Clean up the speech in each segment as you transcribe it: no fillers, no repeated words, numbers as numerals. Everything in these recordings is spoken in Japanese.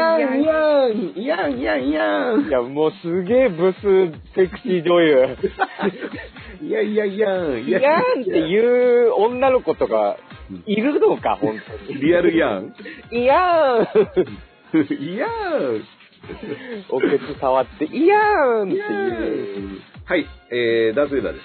いや、もうすげえブスセクシー女優。いやんっていう女の子とかいるのか、本当に。 リアルやん。 いやん。 いやん。 おけつ触って、いやーんっていう。 はい、ダースレーダーです。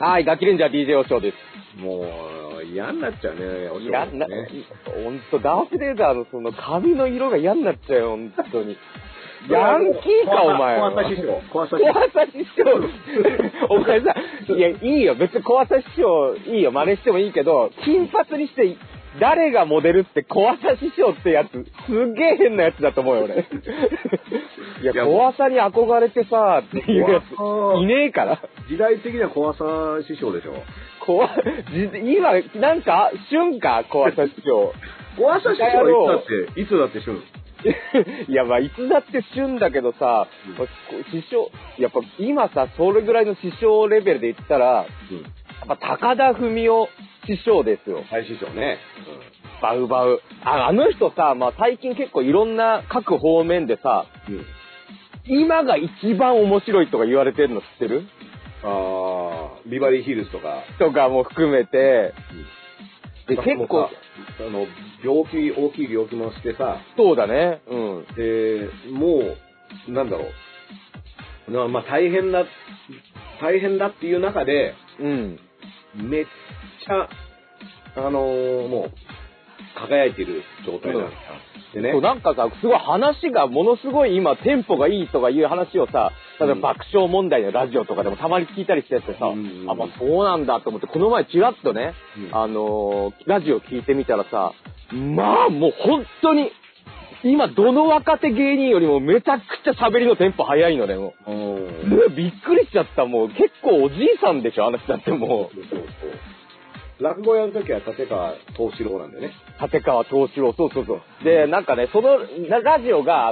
はい、ガキレンジャー DJ おしょうです。 もう、嫌になっちゃうね、おしょう、ね。 嫌な、ほんと、ダースレーダーのその髪の色が嫌になっちゃうよ、ほんとに。ヤンキーか、お前は。 小朝師匠。 小朝師匠。お前さ、いや、いいよ、別に小朝師匠、いいよ、真似してもいいけど、金髪にして、誰がモデルって小朝師匠ってやつ、すげえ変なやつだと思うよ、俺。いや、小朝に憧れてさ、っていうやつ、いねえから。 時代的には小朝師匠でしょ。 今、なんか、旬か、小朝師匠。 小朝師匠はいつだって旬。 いや、まあ、いつだって旬だけどさ、師匠、やっぱ今さ、それぐらいの師匠レベルで言ったら、やっぱ高田文夫師匠ですよ。 はい、師匠ね。 バウバウ。あの人さ、まあ最近結構いろんな各方面でさ、今が一番面白いとか言われてるの知ってる？ ビバリーヒルズとか。 とかも含めて、で結構、 大きい病気もしてさ。 そうだね。 で、もう、なんだろう。まあ大変だっていう中で、めっちゃ、もう、輝いてる状態なんですでね。 そう、なんかさ、すごい話がものすごい今、テンポがいいとかいう話をさ、例えば爆笑問題のラジオとかでもたまに聞いたりしててさ、あ、まあそうなんだと思って、この前ちらっとね、ラジオ聞いてみたらさ、まあもう本当に、今どの若手芸人よりもめちゃくちゃ喋りのテンポ早いのね、もうびっくりしちゃった。もう結構おじいさんでしょ、あの人だってもう。 落語やるときは立川東四郎なんだよね。 立川東四郎、そう。で、なんかね、そのラジオが、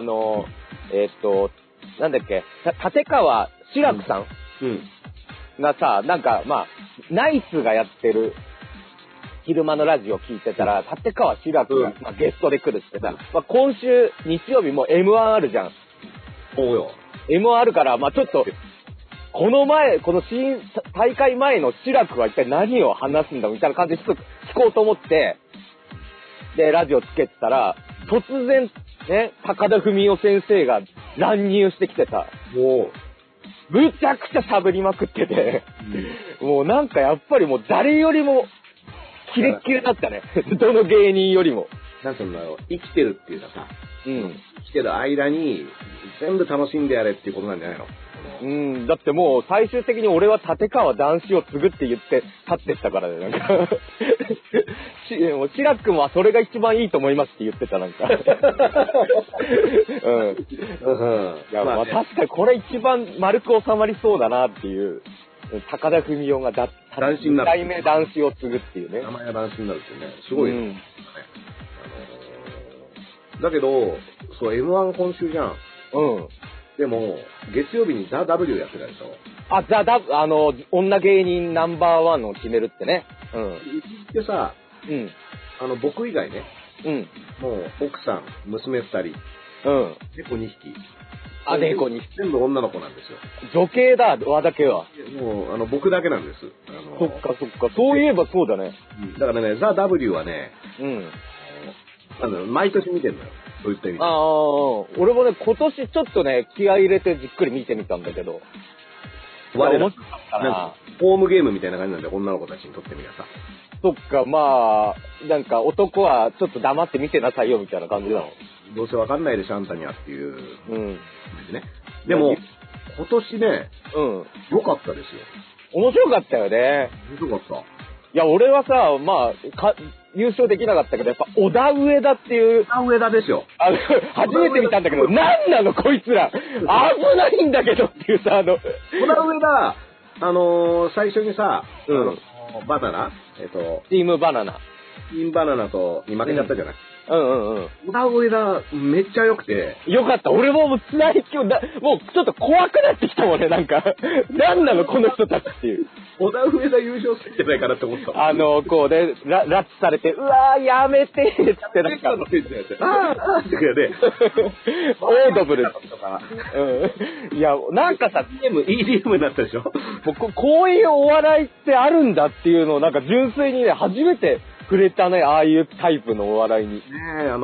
なんだっけ、立川志らくさんがさ、なんか、まあ、ナイツがやってる昼間のラジオ聞いてたら、立川志らくが、まあ、ゲストで来るってさ、まあ、今週日曜日も M1 あるじゃん。 そうよ。 M1 あるから、まあちょっと、この大会前の志らくは一体何を話すんだみたいな感じでちょっと聞こうと思って、で、ラジオつけてたら、突然、ね、高田文夫先生が乱入してきてた。もう、むちゃくちゃ喋りまくってて、もうなんかやっぱりもう誰よりも、キレッキレだったね。どの芸人よりも。 なんていうんだろう、生きてるっていうかさ、生きてる間に全部楽しんでやれっていうことなんじゃないの？ だってもう最終的に俺は立川談志を継ぐって言って立ってったからね、なんか志らくもはそれが一番いいと思いますって言ってた、なんかいや、まあ確かにこれ一番丸く収まりそうだなっていう、高田文夫が2代目談志を継ぐっていうね。 名前が談志になるっていうね、すごいね。だけど、そう、M1 今週じゃん。でも、月曜日にザ・ W やってたでしょ。 女芸人ナンバーワンを決めるってね。 でさ、僕以外ね、もう奥さん、娘2人、猫2匹。 猫2匹。 全部女の子なんですよ。 女系だ、和だけは。 もう、僕だけなんです。 そっか。そういえばそうだね。 だからね、ザ・ W はね、毎年見てんのよ。そういった意味で。 俺もね、今年ちょっとね、気合い入れてじっくり見てみたんだけど。 面白かったな。ホームゲームみたいな感じなんで、女の子たちにとってみりゃさ。 そっか、まあ、なんか男はちょっと黙って見てなさいよみたいな感じなの。 どうせわかんないでしょ、あんたにはっていう。でも、今年ね、良かったですよ。 面白かったよね。 面白かった。 いや、俺はさ、まあ、優勝できなかったけど、やっぱ、小田上田っていう。 小田上田ですよ。 初めて見たんだけど、なんなのこいつら。危ないんだけどっていうさ、 小田上田、最初にさ、 バナナチームバナナ。 チームバナナとに負けちゃったじゃない。小田上田めっちゃ良くて。 よかった。俺も最強だ。もうちょっと怖くなってきたもんね、なんか。なんなの、この人たちっていう。 小田上田優勝するんじゃないかなって思った。 こうね、拉致されて、うわー、やめてってなんか。 あーってね。 オードブルとか。いや、なんかさ、 EDM になったでしょ。 こういうお笑いってあるんだっていうのを、なんか純粋にね、初めて触れたね、ああいうタイプのお笑いに。 ねえ、だから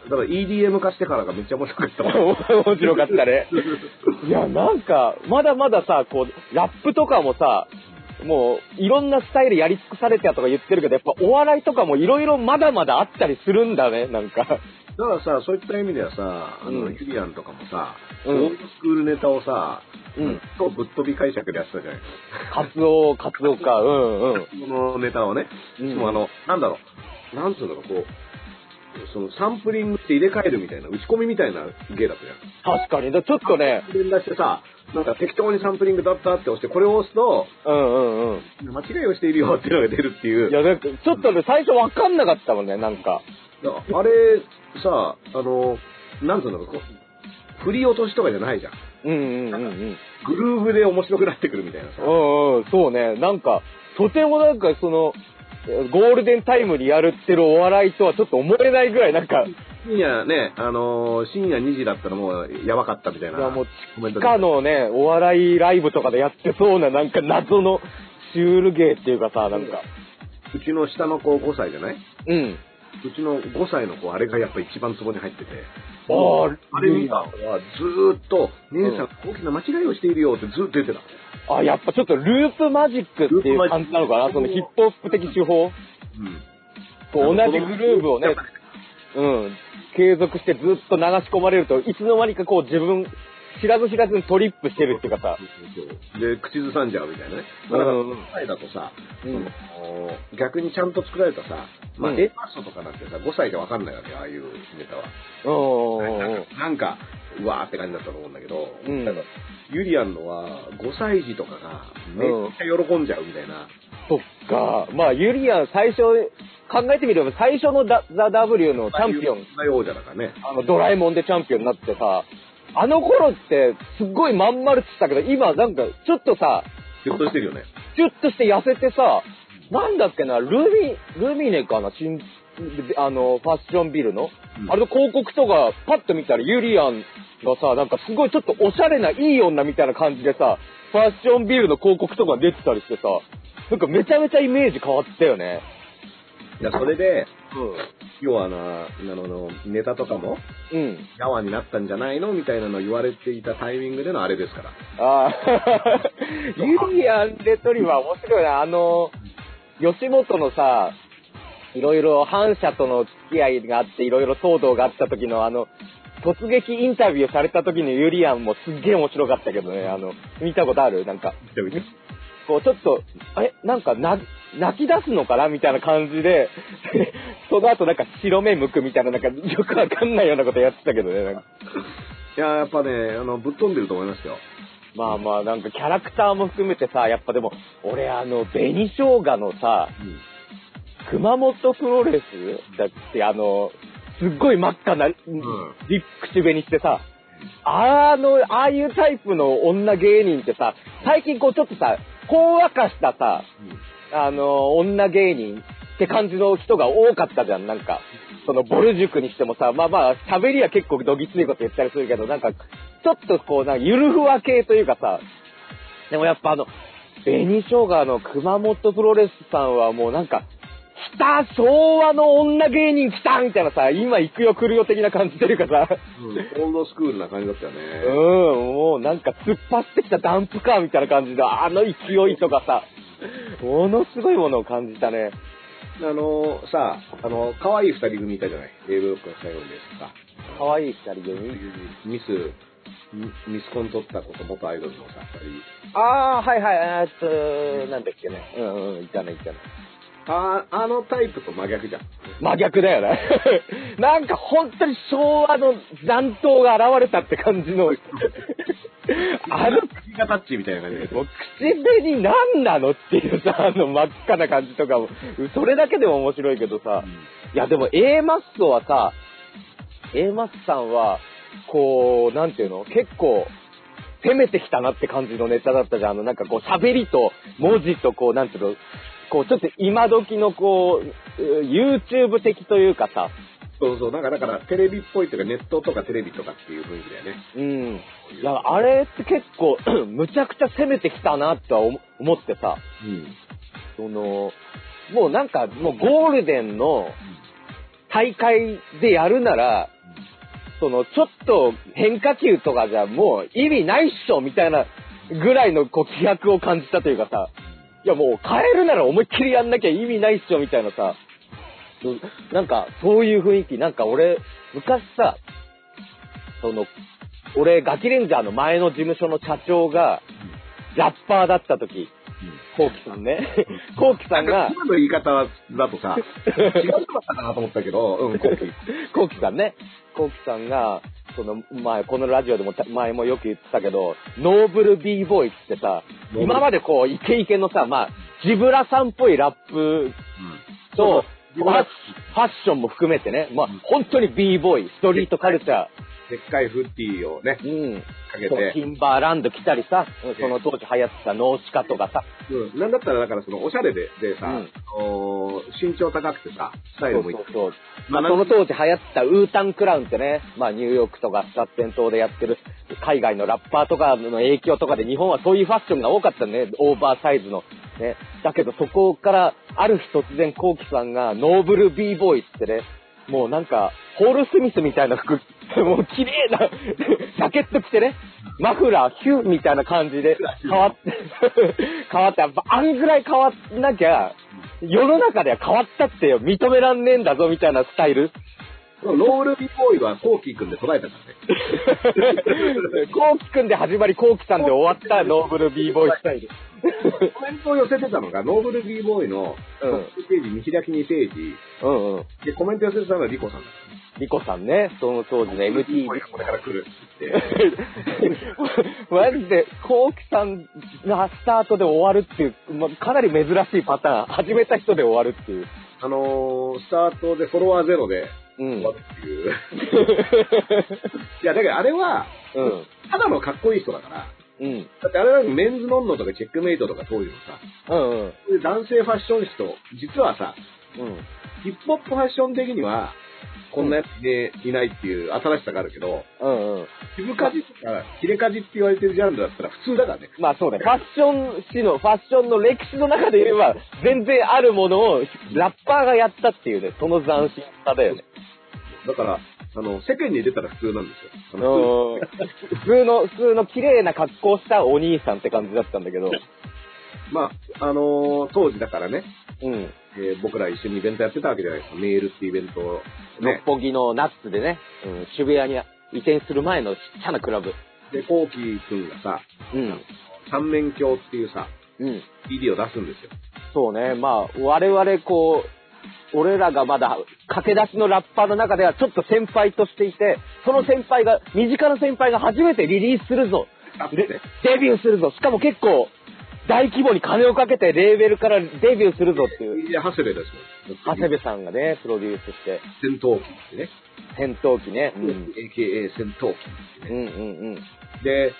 EDM 化してからがめっちゃ面白かったもん。 面白かったね。いや、なんか、まだまださ、こう、ラップとかもさ、もう、いろんなスタイルやり尽くされてたとか言ってるけど、やっぱお笑いとかもいろいろまだまだあったりするんだね、なんか。 だからさ、そういった意味ではさ、ユリアンとかもさ、オールドスクールネタをさ、とぶっ飛び解釈でやってたじゃない。 カツオか、このネタをね、しかもなんだろう、なんつうんだろう、こう、そのサンプリングって入れ替えるみたいな、打ち込みみたいな芸だったじゃん。 確かに、ちょっとね、 連打してさ、なんか適当にサンプリングだったって押して、これを押すと、間違いをしているよっていうのが出るっていう。 いや、なんかちょっとね、最初わかんなかったもんね、なんか。 あれ、さ、なんつうんだろう、振り落としとかじゃないじゃん。グルーブで面白くなってくるみたいなさ。 そうね、なんか、とてもなんかその、ゴールデンタイムにやるってるお笑いとはちょっと思えないぐらいなんか。 深夜ね、深夜2時だったらもうやばかったみたいな。 いやもう、地下のね、お笑いライブとかでやってそうななんか謎のシュール芸っていうかさ、なんか。 うちの下の子5歳じゃない？うちの5歳の子、あれがやっぱ一番ツボに入ってて。あれ見たのはずーっと、姉さん大きな間違いをしているよってずっと言ってた。 やっぱちょっとループマジックっていう感じなのかな、そのヒップホップ的手法。こう同じグルーブをね、継続してずっと流し込まれると、いつの間にかこう自分、知らず知らずにトリップしてるっていうかさ。 で、口ずさんじゃうみたいなね。だから、5歳だとさ、逆にちゃんと作られたさ、まあ、A パストとかなんてさ、5歳でわかんないわけよ、ああいうネタは。なんか、うわーって感じだったと思うんだけど、ユリアンのは、5歳児とかがめっちゃ喜んじゃうみたいな。 そっか。まあ、ユリアン最初、考えてみれば最初のザ・ W のチャンピオン。 王者だからね。 ドラえもんでチャンピオンになってさ、あの頃ってすっごいまん丸って言ったけど、今なんかちょっとさ、 シュッとしてるよね。 シュッとして痩せてさ、なんだっけな、ルミネかな、ファッションビルの、あれの広告とかパッと見たらユリアンがさ、なんかすごいちょっとおしゃれないい女みたいな感じでさ、ファッションビルの広告とか出てたりしてさ、なんかめちゃめちゃイメージ変わったよね。 いや、それで、要はネタとかも、やわになったんじゃないのみたいなの言われていたタイミングでのあれですから。 ユリアン・レトリバー面白いな。吉本のさ、いろいろ反社との付き合いがあって、いろいろ騒動があった時の突撃インタビューされた時のユリアンもすっげえ面白かったけどね、見たことある？なんか、こうちょっと、なんか泣き出すのかなみたいな感じで、その後なんか白目向くみたいな、なんかよくわかんないようなことやってたけどね。なんかいや、やっぱね、ぶっ飛んでると思いますよ。 まあまあ、なんかキャラクターも含めてさ、やっぱでも、俺紅生姜のさ、熊本プロレスだって、すっごい真っ赤な、口紅してさ、ああいうタイプの女芸人ってさ、最近こうちょっとさ、ほんわかしたさ、女芸人って感じの人が多かったじゃん、なんか。そのボル塾にしてもさ、まあ喋りは結構どぎついこと言ったりするけど、なんか、ちょっとこう、なんかゆるふわ系というかさ、でもやっぱ紅生姜の熊本プロレスさんはもうなんか、来た昭和の女芸人来たみたいなさ、今行くよ来るよ的な感じというかさ、 オールドスクールな感じだったよね。 もうなんか突っ走ってきたダンプカーみたいな感じで、勢いとかさ、ものすごいものを感じたね。 可愛い二人組いたじゃない。A ブロックの最後ですさ。 可愛い二人組ミスコン取ったこと元アイドルのさ、二人。 はいはい、なんだっけね。いたね。 あのタイプと真逆じゃん。 真逆だよね。なんか本当に昭和の残党が現れたって感じの。 カタッチみたいな感じで。 もう口紅なんなのっていうさ、真っ赤な感じとかも、それだけでも面白いけどさ、いやでも A マッソはさ、A マッソさんは、こう、なんていうの、結構、攻めてきたなって感じのネタだったじゃん。なんかこう喋りと文字とこう、なんていうの、こうちょっと今時のこう、YouTube 的というかさ、 そうそう、だからテレビっぽいというかネットとかテレビとかっていう雰囲気だよね。 うん。いや、あれって結構、むちゃくちゃ攻めてきたなとは思ってさ、もうなんか、もうゴールデンの大会でやるなら、ちょっと変化球とかじゃもう意味ないっしょみたいなぐらいのこう気迫を感じたというかさ、いやもう変えるなら思いっきりやんなきゃ意味ないっしょみたいなさ、なんかそういう雰囲気、なんか俺、昔さ、俺ガキレンジャーの前の事務所の社長がラッパーだった時、コウキさんね。コウキさんが。 今の言い方だとさ、違う人だったかなと思ったけど、 コウキさんね。コウキさんが、前、このラジオでも前もよく言ってたけど、ノーブル B ボーイってさ、今までこう、イケイケのさ、ジブラさんっぽいラップと、ファッションも含めてね、本当に B ボーイ、ストリートカルチャー。 でっかいフッティーをね、かけて。 ティンバーランド来たりさ、その当時流行ってたノーシカとかさ。 なんだったら、だからおしゃれでさ、身長高くてさ、スタイルもいい。 そう。その当時流行ってたウータンクラウンってね、ニューヨークとかスカッテン島でやってる海外のラッパーとかの影響とかで日本はそういうファッションが多かったね、オーバーサイズの。ね。だけどそこからある日突然コウキさんがノーブル B ボーイってね、もうなんか、ホールスミスみたいな服、もう綺麗なジャケット着てね、マフラー、ヒューみたいな感じで変わって、やっぱあんぐらい変わんなきゃ、世の中では変わったって認めらんねえんだぞみたいなスタイル。 ノールビーボーイはコウキ君で捉えたからね。 コウキ君で始まり、コウキさんで終わったノーブル B ボーイスタイル。 コメントを寄せてたのが、ノーブル B ボーイのトップページ、見開き2ページ。で、コメント寄せてたのはリコさんだった。 リコさんね、その当時の MTV。 これから来るって言って。 マジで、コウキさんがスタートで終わるっていう、かなり珍しいパターン。始めた人で終わるっていう。 スタートでフォロワーゼロで終わるっていう。いや、だけどあれは、ただのかっこいい人だから。だってあれはメンズノンノとかチェックメイトとか当時のさ、男性ファッション誌と、実はさ、ヒップホップファッション的には、こんなやついないっていう新しさがあるけど、ヒブカジとかヒレカジって言われてるジャンルだったら普通だからね。 そうだね。ファッションの歴史の中で言えば、全然あるものをラッパーがやったっていうね、その斬新さだよね。 だから、世間に出たら普通なんですよ。 普通の綺麗な格好したお兄さんって感じだったんだけど。 当時だからね、僕ら一緒にイベントやってたわけじゃないですか。メールってイベントを、 六本木のナッツでね、渋谷に移転する前のちっちゃなクラブ。 で、コウキ君がさ、三面鏡っていうさ、CD を出すんですよ。 そうね、我々俺らがまだ駆け出しのラッパーの中ではちょっと先輩としていて、その先輩が、身近な先輩が初めてリリースするぞ。デビューするぞ。しかも結構、大規模に金をかけてレーベルからデビューするぞっていう。 長谷部ですもん。長谷部さんがね、プロデュースして。 戦闘機ってね。 戦闘機ね。 AKA 戦闘機ってね。 で、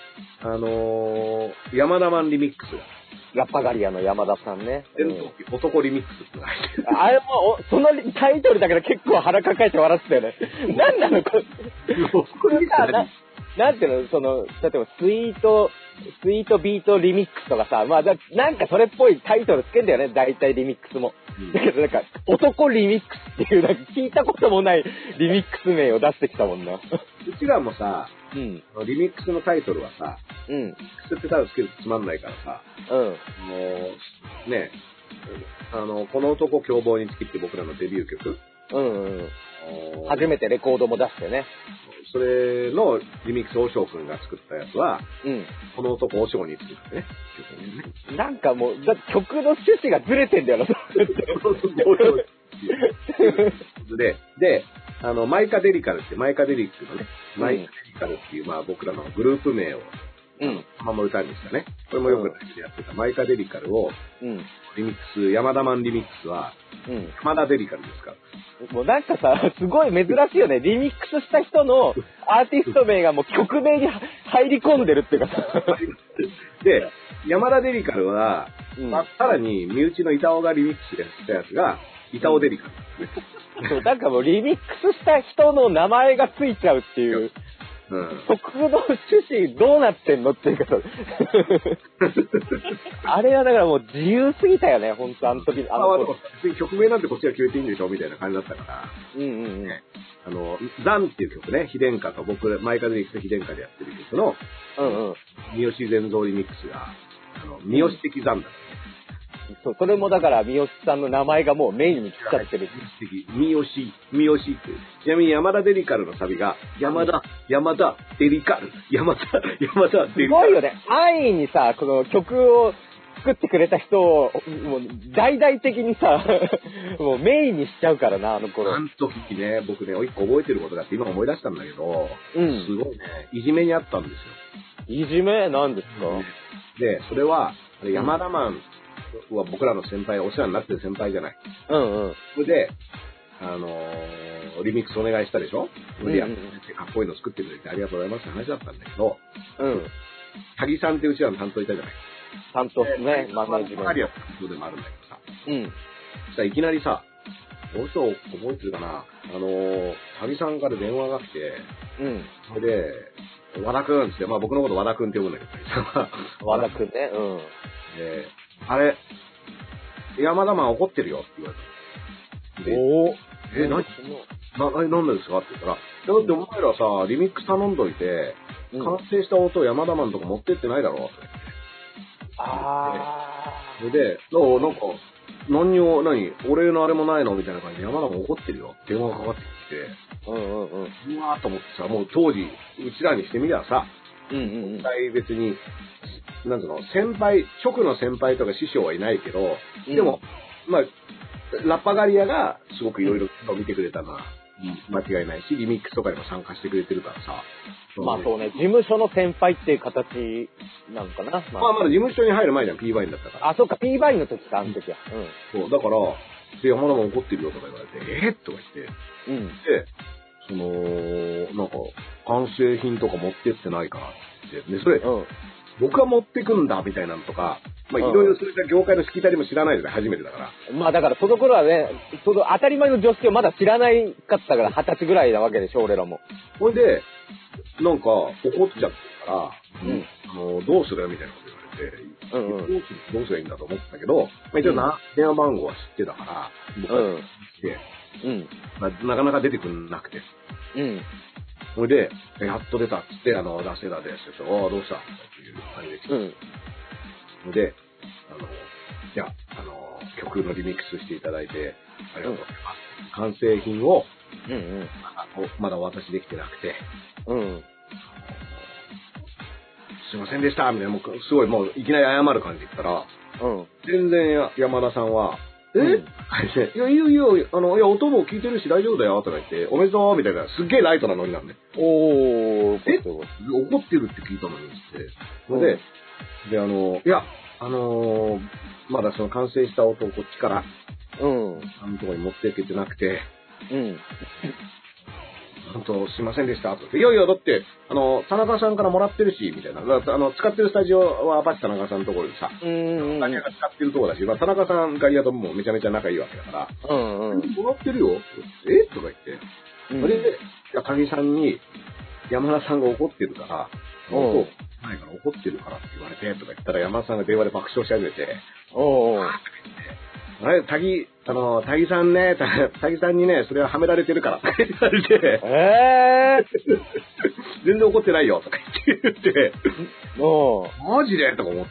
山田マンリミックス。 ラッパガリアの山田さんね。 戦闘機男リミックスってのが入ってる。 あれも、そのタイトルだけど結構腹抱えて笑ってたよね。なんなのこれさ、なんていうの、例えばスイートビートリミックスとかさ、なんかそれっぽいタイトルつけんだよね、大体リミックスも。だけどなんか、男リミックスっていう、なんか聞いたこともないリミックス名を出してきたもんな。 うちらもさ、リミックスのタイトルはさ、リミックスってただつけるとつまんないからさ、ね、この男凶暴につきって僕らのデビュー曲。 初めてレコードも出してね。 それのリミックスおしょうくんが作ったやつは、この男おしょうにつくってね。 なんかもう、曲の趣旨がずれてんだよな、 で、マイカデリックのね、マイカデリカルっていう、僕らのグループ名をまま歌にしたね。これもよくライブでやってたマイカデリカルを、リミックス、山田マンリミックスは、山田デリカルですから。 もうなんかさ、すごい珍しいよね。リミックスした人のアーティスト名がもう曲名に入り込んでるっていうかさ。 で、山田デリカルは、さらに身内の板尾がリミックスでしたやつが、板尾デリカルですね。 なんかもうリミックスした人の名前がついちゃうっていう。曲の趣旨どうなってんのっていうか、あれはだからもう自由すぎたよね、本当あの時。 別に曲名なんてこっちが決めていいんでしょみたいな感じだったから。ザンっていう曲ね、非電化と僕、マイカデリックス非電化でやってる曲の、三好全蔵リミックスが、三好的ザンだ。 そう、それもだから三好さんの名前がもうメインに来ちゃってる。 三好っていう。ちなみに山田デリカルのサビが、山田デリカル、山田デリカル。 すごいよね。安易にさ、この曲を作ってくれた人を、もう大々的にさ、もうメインにしちゃうからな、あの頃。 あの時ね、僕ね、一個覚えてることがあって今思い出したんだけど、すごいね、いじめにあったんですよ。いじめなんですか？ で、それは、山田マン、僕らの先輩、お世話になってる先輩じゃない。それで、リミックスお願いしたでしょ？で、かっこいいの作ってくれてありがとうございますって話だったんだけど、萩さんってうちらの担当いたじゃない。 担当ね、マネージメント。 マリアってことでもあるんだけどさ。そしたらいきなりさ、どうしよう覚えてるかな？萩さんから電話が来て、それで、和田くんって、まあ僕のこと和田くんって呼ぶんだけど、萩さんは。 和田くんね、 で、あれ、山田マン怒ってるよって言われた。なんでですかって言ったら、だってお前らさ、リミックス頼んどいて、完成した音を山田マンとか持ってってないだろって言って。で、なんか、俺のあれもないのみたいな感じで山田マン怒ってるよって電話がかかってきて、うわーと思ってさ、もう当時、うちらにしてみりゃさ、別に、なんつうの、直の先輩とか師匠はいないけど、でも、まあ、ラッパガリアがすごくいろいろ見てくれたのは間違いないし、リミックスとかにも参加してくれてるからさ。 まあそうね、事務所の先輩っていう形なのかな。 まだ事務所に入る前じゃん、P バインだったから。 あ、そっか、P バインの時か、あの時は。 そう、だから、山田も怒ってるよとか言われて、とか言って、で、なんか、完成品とか持ってってないからって。で、それ、僕は持ってくんだ、みたいなのとか、まあ、いろいろそれじゃ業界のしきたりも知らないですね、初めてだから。 まあ、だから、その頃はね、その当たり前の常識をまだ知らないかったから、20歳ぐらいなわけでしょ、俺らも。 ほいで、なんか、怒っちゃってから、どうするみたいなこと言われて、どうすればいいんだと思ったけど、まあ、一応電話番号は知ってたから、僕はして、なかなか出てくんなくて。それで、やっと出たっつって、出せたですって言って、どうしたっていう感じで来て。で、じゃあ、曲のリミックスしていただいて、ありがとうございます。完成品を、まだお渡しできてなくて、すいませんでした、みたいな、もうすごいもういきなり謝る感じで言ったら、全然山田さんは、いや、いや、音も聞いてるし大丈夫だよ、とか言って、おめでとう、みたいな、すっげえライトなノリなんで。怒ってるって聞いたのに、って。で、いや、まだその完成した音をこっちから、あのとこに持っていけてなくて、本当すいませんでした、と。いやいや、だって、田中さんからもらってるし、みたいな。使ってるスタジオはアパッチ田中さんのところでさ、田中が使ってるところだし、田中さんガリアともめちゃめちゃ仲いいわけだから、もらってるよ、とか言って。それで、高木さんに、山田さんが怒ってるから、前から怒ってるからって言われて、とか言ったら山田さんが電話で爆笑し始めて、あれ、タギさんね、タギさんにね、それははめられてるから、って言われて、全然怒ってないよ、とか言って、マジでとか思って。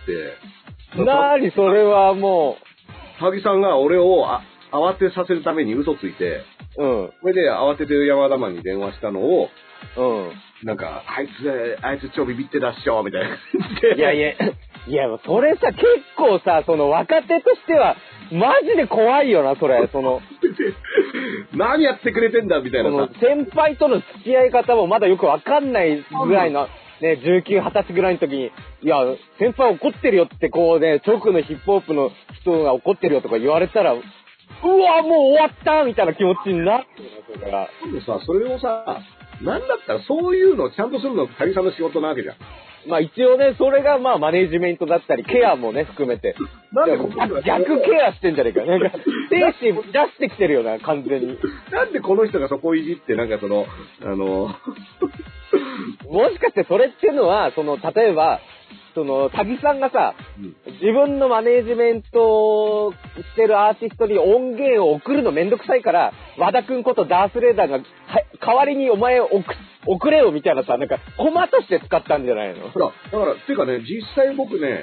それはもう。タギさんが俺を慌てさせるために嘘ついて、それで慌てて山田マンに電話したのを、なんか、あいつ超ビビってたっしょ、みたいな。 いや、それさ、結構さ、若手としては、マジで怖いよな、それ。 何やってくれてんだ、みたいなさ。 先輩との付き合い方もまだよくわかんないぐらいのね、19、20歳ぐらいの時に、いや、先輩怒ってるよってこうね、直のヒップホップの人が怒ってるよとか言われたら、うわ、もう終わったみたいな気持ちになってるから。 でもさ、それをさ、なんだったらそういうのをちゃんとするの、谷さんの仕事なわけじゃん。 まあ一応ね、それがまあマネージメントだったり、ケアもね、含めて。 なんで逆ケアしてんじゃねえか。なんか、精神出してきてるよな、完全に。 なんでこの人がそこをいじって、なんかその、 もしかしてそれっていうのは、その、例えば、その、タギさんがさ、自分のマネージメントしてるアーティストに音源を送るのめんどくさいから、和田くんことダースレーダーが、代わりにお前送れよみたいなさ、なんか、コマとして使ったんじゃないの？ だから、っていうかね、実際僕ね、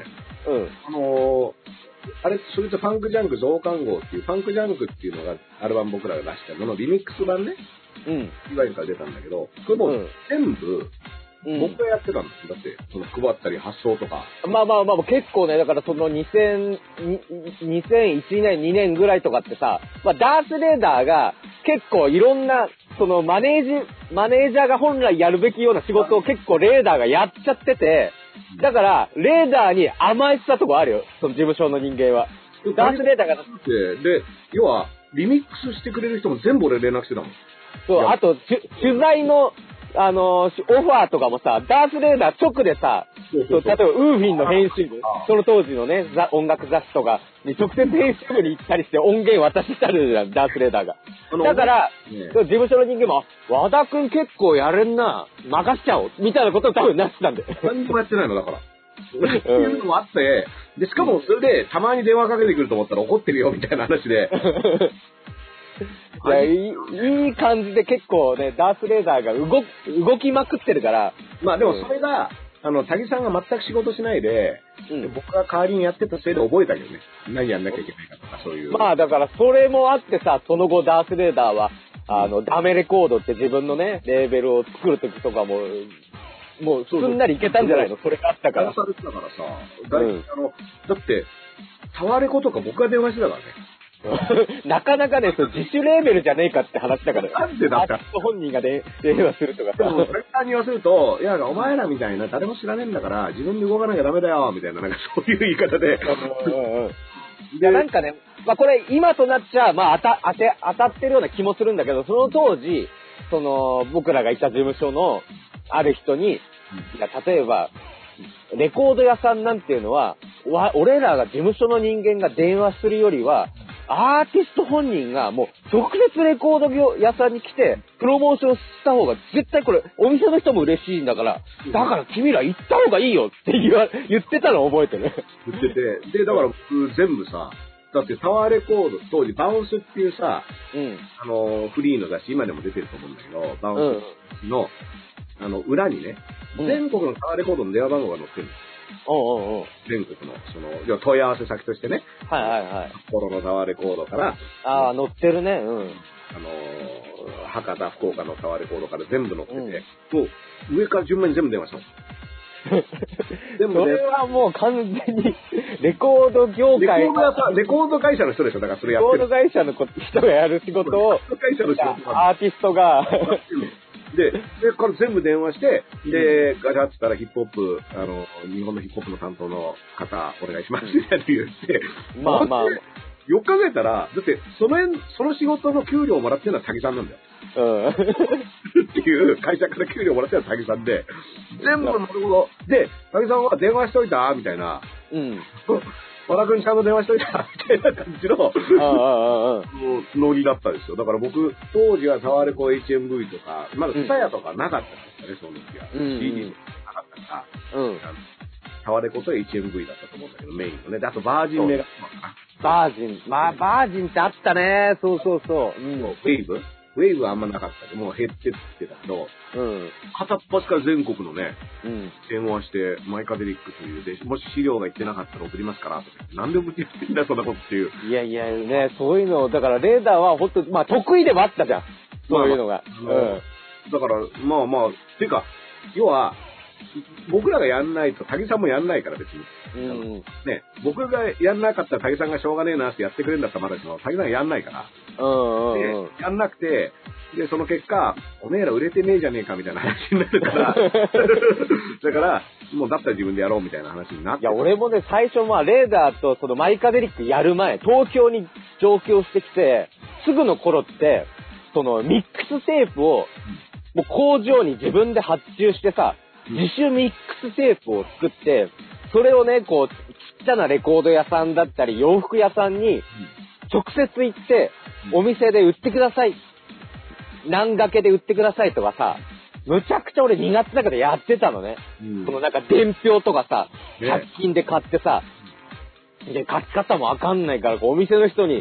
あれ、それとファンクジャンク増刊号っていう、ファンクジャンクっていうのがアルバム僕らが出したののリミックス版ね、いわゆるから出たんだけど、これも全部、僕がやってたんですよ。だって、その配ったり発送とか。 まあ結構ね、だからその2001年、2年ぐらいとかってさ、まあダースレーダーが結構いろんな、そのマネージャーが本来やるべきような仕事を結構レーダーがやっちゃってて、だからレーダーに甘えてたとこあるよ、その事務所の人間は。ダースレーダーが。 で、要は、リミックスしてくれる人も全部俺連絡してたもん。 そう、あと、取材の、オファーとかもさ、ダースレーダー直でさ、例えばウーフィンの編集部、その当時のね、音楽雑誌とかに直接編集部に行ったりして音源渡したるじゃん、ダースレーダーが。だから、事務所の人間も、和田くん結構やれんな、任しちゃおう、みたいなことを多分なってたんだよ。 何にもやってないの、だから。っていうのもあって、で、しかもそれでたまに電話かけてくると思ったら怒ってるよ、みたいな話で。 いや、いい感じで結構ね、ダースレーダーが動きまくってるから。 まあでもそれが、谷さんが全く仕事しないで、僕が代わりにやってたせいで覚えたけどね。何やんなきゃいけないかとかそういう。 まあだからそれもあってさ、その後ダースレーダーは、ダメレコードって自分のね、レーベルを作るときとかもうすんなりいけたんじゃないの？それがあったから。 されてたからさ、だって、タワレコとか僕が電話してたからね。 なかなかね、自主レーベルじゃねえかって話だから。 なんでだって。 本人が電話するとかさ。 でも、タレンターに言わせると、いや、お前らみたいな誰も知らねえんだから、自分で動かなきゃダメだよ、みたいな、なんかそういう言い方で。 いや、なんかね、まあこれ今となっちゃ、まあ当たってるような気もするんだけど、その当時、僕らがいた事務所のある人に、いや、例えば、レコード屋さんなんていうのは、俺らが事務所の人間が電話するよりは、アーティスト本人がもう直接レコード屋さんに来て、プロモーションした方が絶対これ、お店の人も嬉しいんだから、だから君ら行った方がいいよって言ってたの覚えてる。 言ってて、で、だから僕全部さ、だってタワーレコード、当時バウンスっていうさ、フリーの雑誌、今でも出てると思うんだけど、バウンスの、裏にね、全国のタワーレコードの電話番号が載ってるんです。全国の、問い合わせ先としてね。札幌のタワーレコードから。 載ってるね。 博多、福岡のタワーレコードから全部載ってて、もう上から順番に全部電話したの。 それはもう完全に、レコード業界。 レコード会社の人でしょ、だからそれやってる。 レコード会社の人がやる仕事を、アーティストが、 で、これ全部電話して、で、ガチャって言ったらヒップホップ、日本のヒップホップの担当の方、お願いします、みたいな言って、 まあ。 よく考えたら、だって、その仕事の給料をもらってるのはタギさんなんだよ。っていう会社から給料もらってるのはタギさんで、全部なるほど。で、タギさんは電話しといたみたいな。和田くんちゃんと電話しといたみたいな感じのノリだったですよ。だから僕、当時はタワレコ HMV とか、まだツタヤとかなかったんですよね、その時は。CD なかったから、タワレコと HMV だったと思うんだけど、メインのね。で、あとバージンメガスマかな。 バージンってあったね。そう。 ウェーブはあんまなかったけど、もう減ってってたけど、片っ端から全国のね、電話して、マイカデリックというで、もし資料が行ってなかったら送りますから、とか。なんで送ってんだよ、そんなことっていう。 いやね、そういうの、だからレーダーは本当まあ得意ではあったじゃん。そういうのが。 だから、まあ、っていうか、要は、僕らがやんないと、タギさんもやんないから別に。ね、僕がやんなかったらタギさんがしょうがねえなってやってくれるんだったらまだしも、タギさんがやんないから。やんなくて、 で、その結果、おめえら売れてねえじゃねえかみたいな話になるから、だから、もうだったら自分でやろうみたいな話になって。 いや、俺もね、最初レーダーとそのマイカデリックやる前、東京に上京してきて、すぐの頃って、そのミックステープを、もう工場に自分で発注してさ、自主ミックステープを作って、それをね、こう、ちっちゃなレコード屋さんだったり、洋服屋さんに、直接行って、お店で売ってください。何掛けで売ってくださいとかさ、むちゃくちゃ俺2月だからやってたのね。そのなんか伝票とかさ、100均で買ってさ、で、書き方もわかんないから、お店の人に、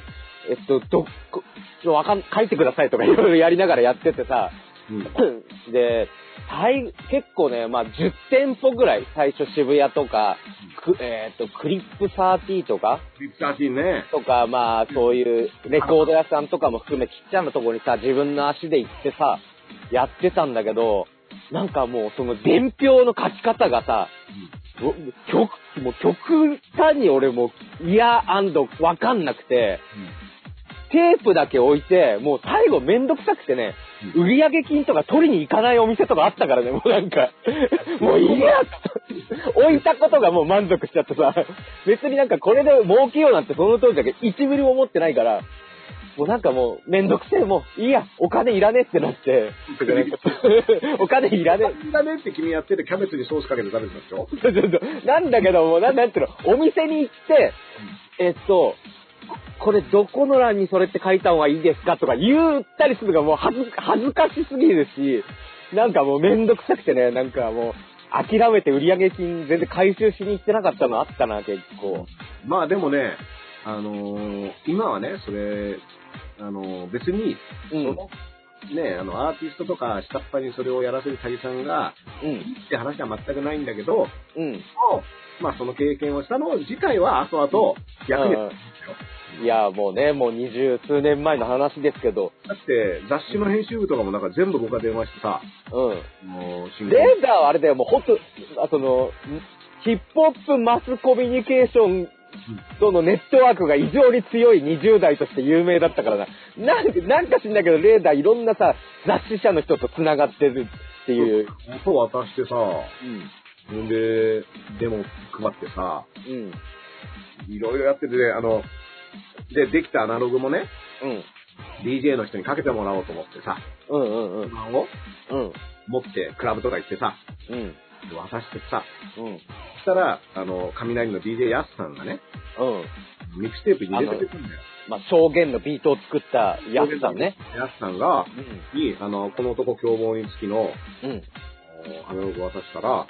書いてくださいとかいろいろやりながらやっててさ、で、結構ね、まあ、10店舗ぐらい、最初渋谷とか、クリップ30とか、 クリップ30ね。 とか、まあ、そういうレコード屋さんとかも含め、ちっちゃなところにさ、自分の足で行ってさ、やってたんだけど、なんかもう、その伝票の書き方がさ、もう極端に俺も嫌&わかんなくて、テープだけ置いて、もう最後めんどくさくてね、売上金とか取りに行かないお店とかあったからね、もうなんか、もういいや置いたことがもう満足しちゃってさ、別になんかこれで儲けようなんてその当時だけ1ミリも思ってないから、もうなんかもうめんどくせえ、もういいや、お金いらねえってなって、お金いらねえ。 いらねえって君やっててキャベツにソースかけて食べてたでしょ？ なんだけども、なんていうの、お店に行って、これどこの欄にそれって書いた方がいいですかとか言ったりするのがもう恥ずかしすぎるし、なんかもうめんどくさくてね、なんかもう諦めて売上金全然回収しに行ってなかったのあったな、結構。 まあでもね、今はね、それ、別に、その、ね、アーティストとか下っ端にそれをやらせる大さんが、いいって話は全くないんだけど、まあその経験をしたの自体は後々役に立つんですよ。 いや、もうね、もう20数年前の話ですけど。 だって雑誌の編集部とかもなんか全部僕が電話してさ、 もうレーダーはあれだよ、もうほんと、ヒップホップマスコミュニケーションとのネットワークが異常に強い20代として有名だったからな。なんか知んないけど、レーダーいろんなさ、雑誌社の人と繋がってるっていう。 音を渡してさ、で、デモ配ってさ、いろいろやってて、できたアナログもね、DJ の人にかけてもらおうと思ってさ、スマホを持ってクラブとか行ってさ、渡してさ、そしたら、雷の DJ ヤスさんがね、ミックステープに入れてくれるんだよ。 まあ、証言のビートを作ったヤスさんね。 ヤスさんが、この男凶暴につきの、アナログを渡したら、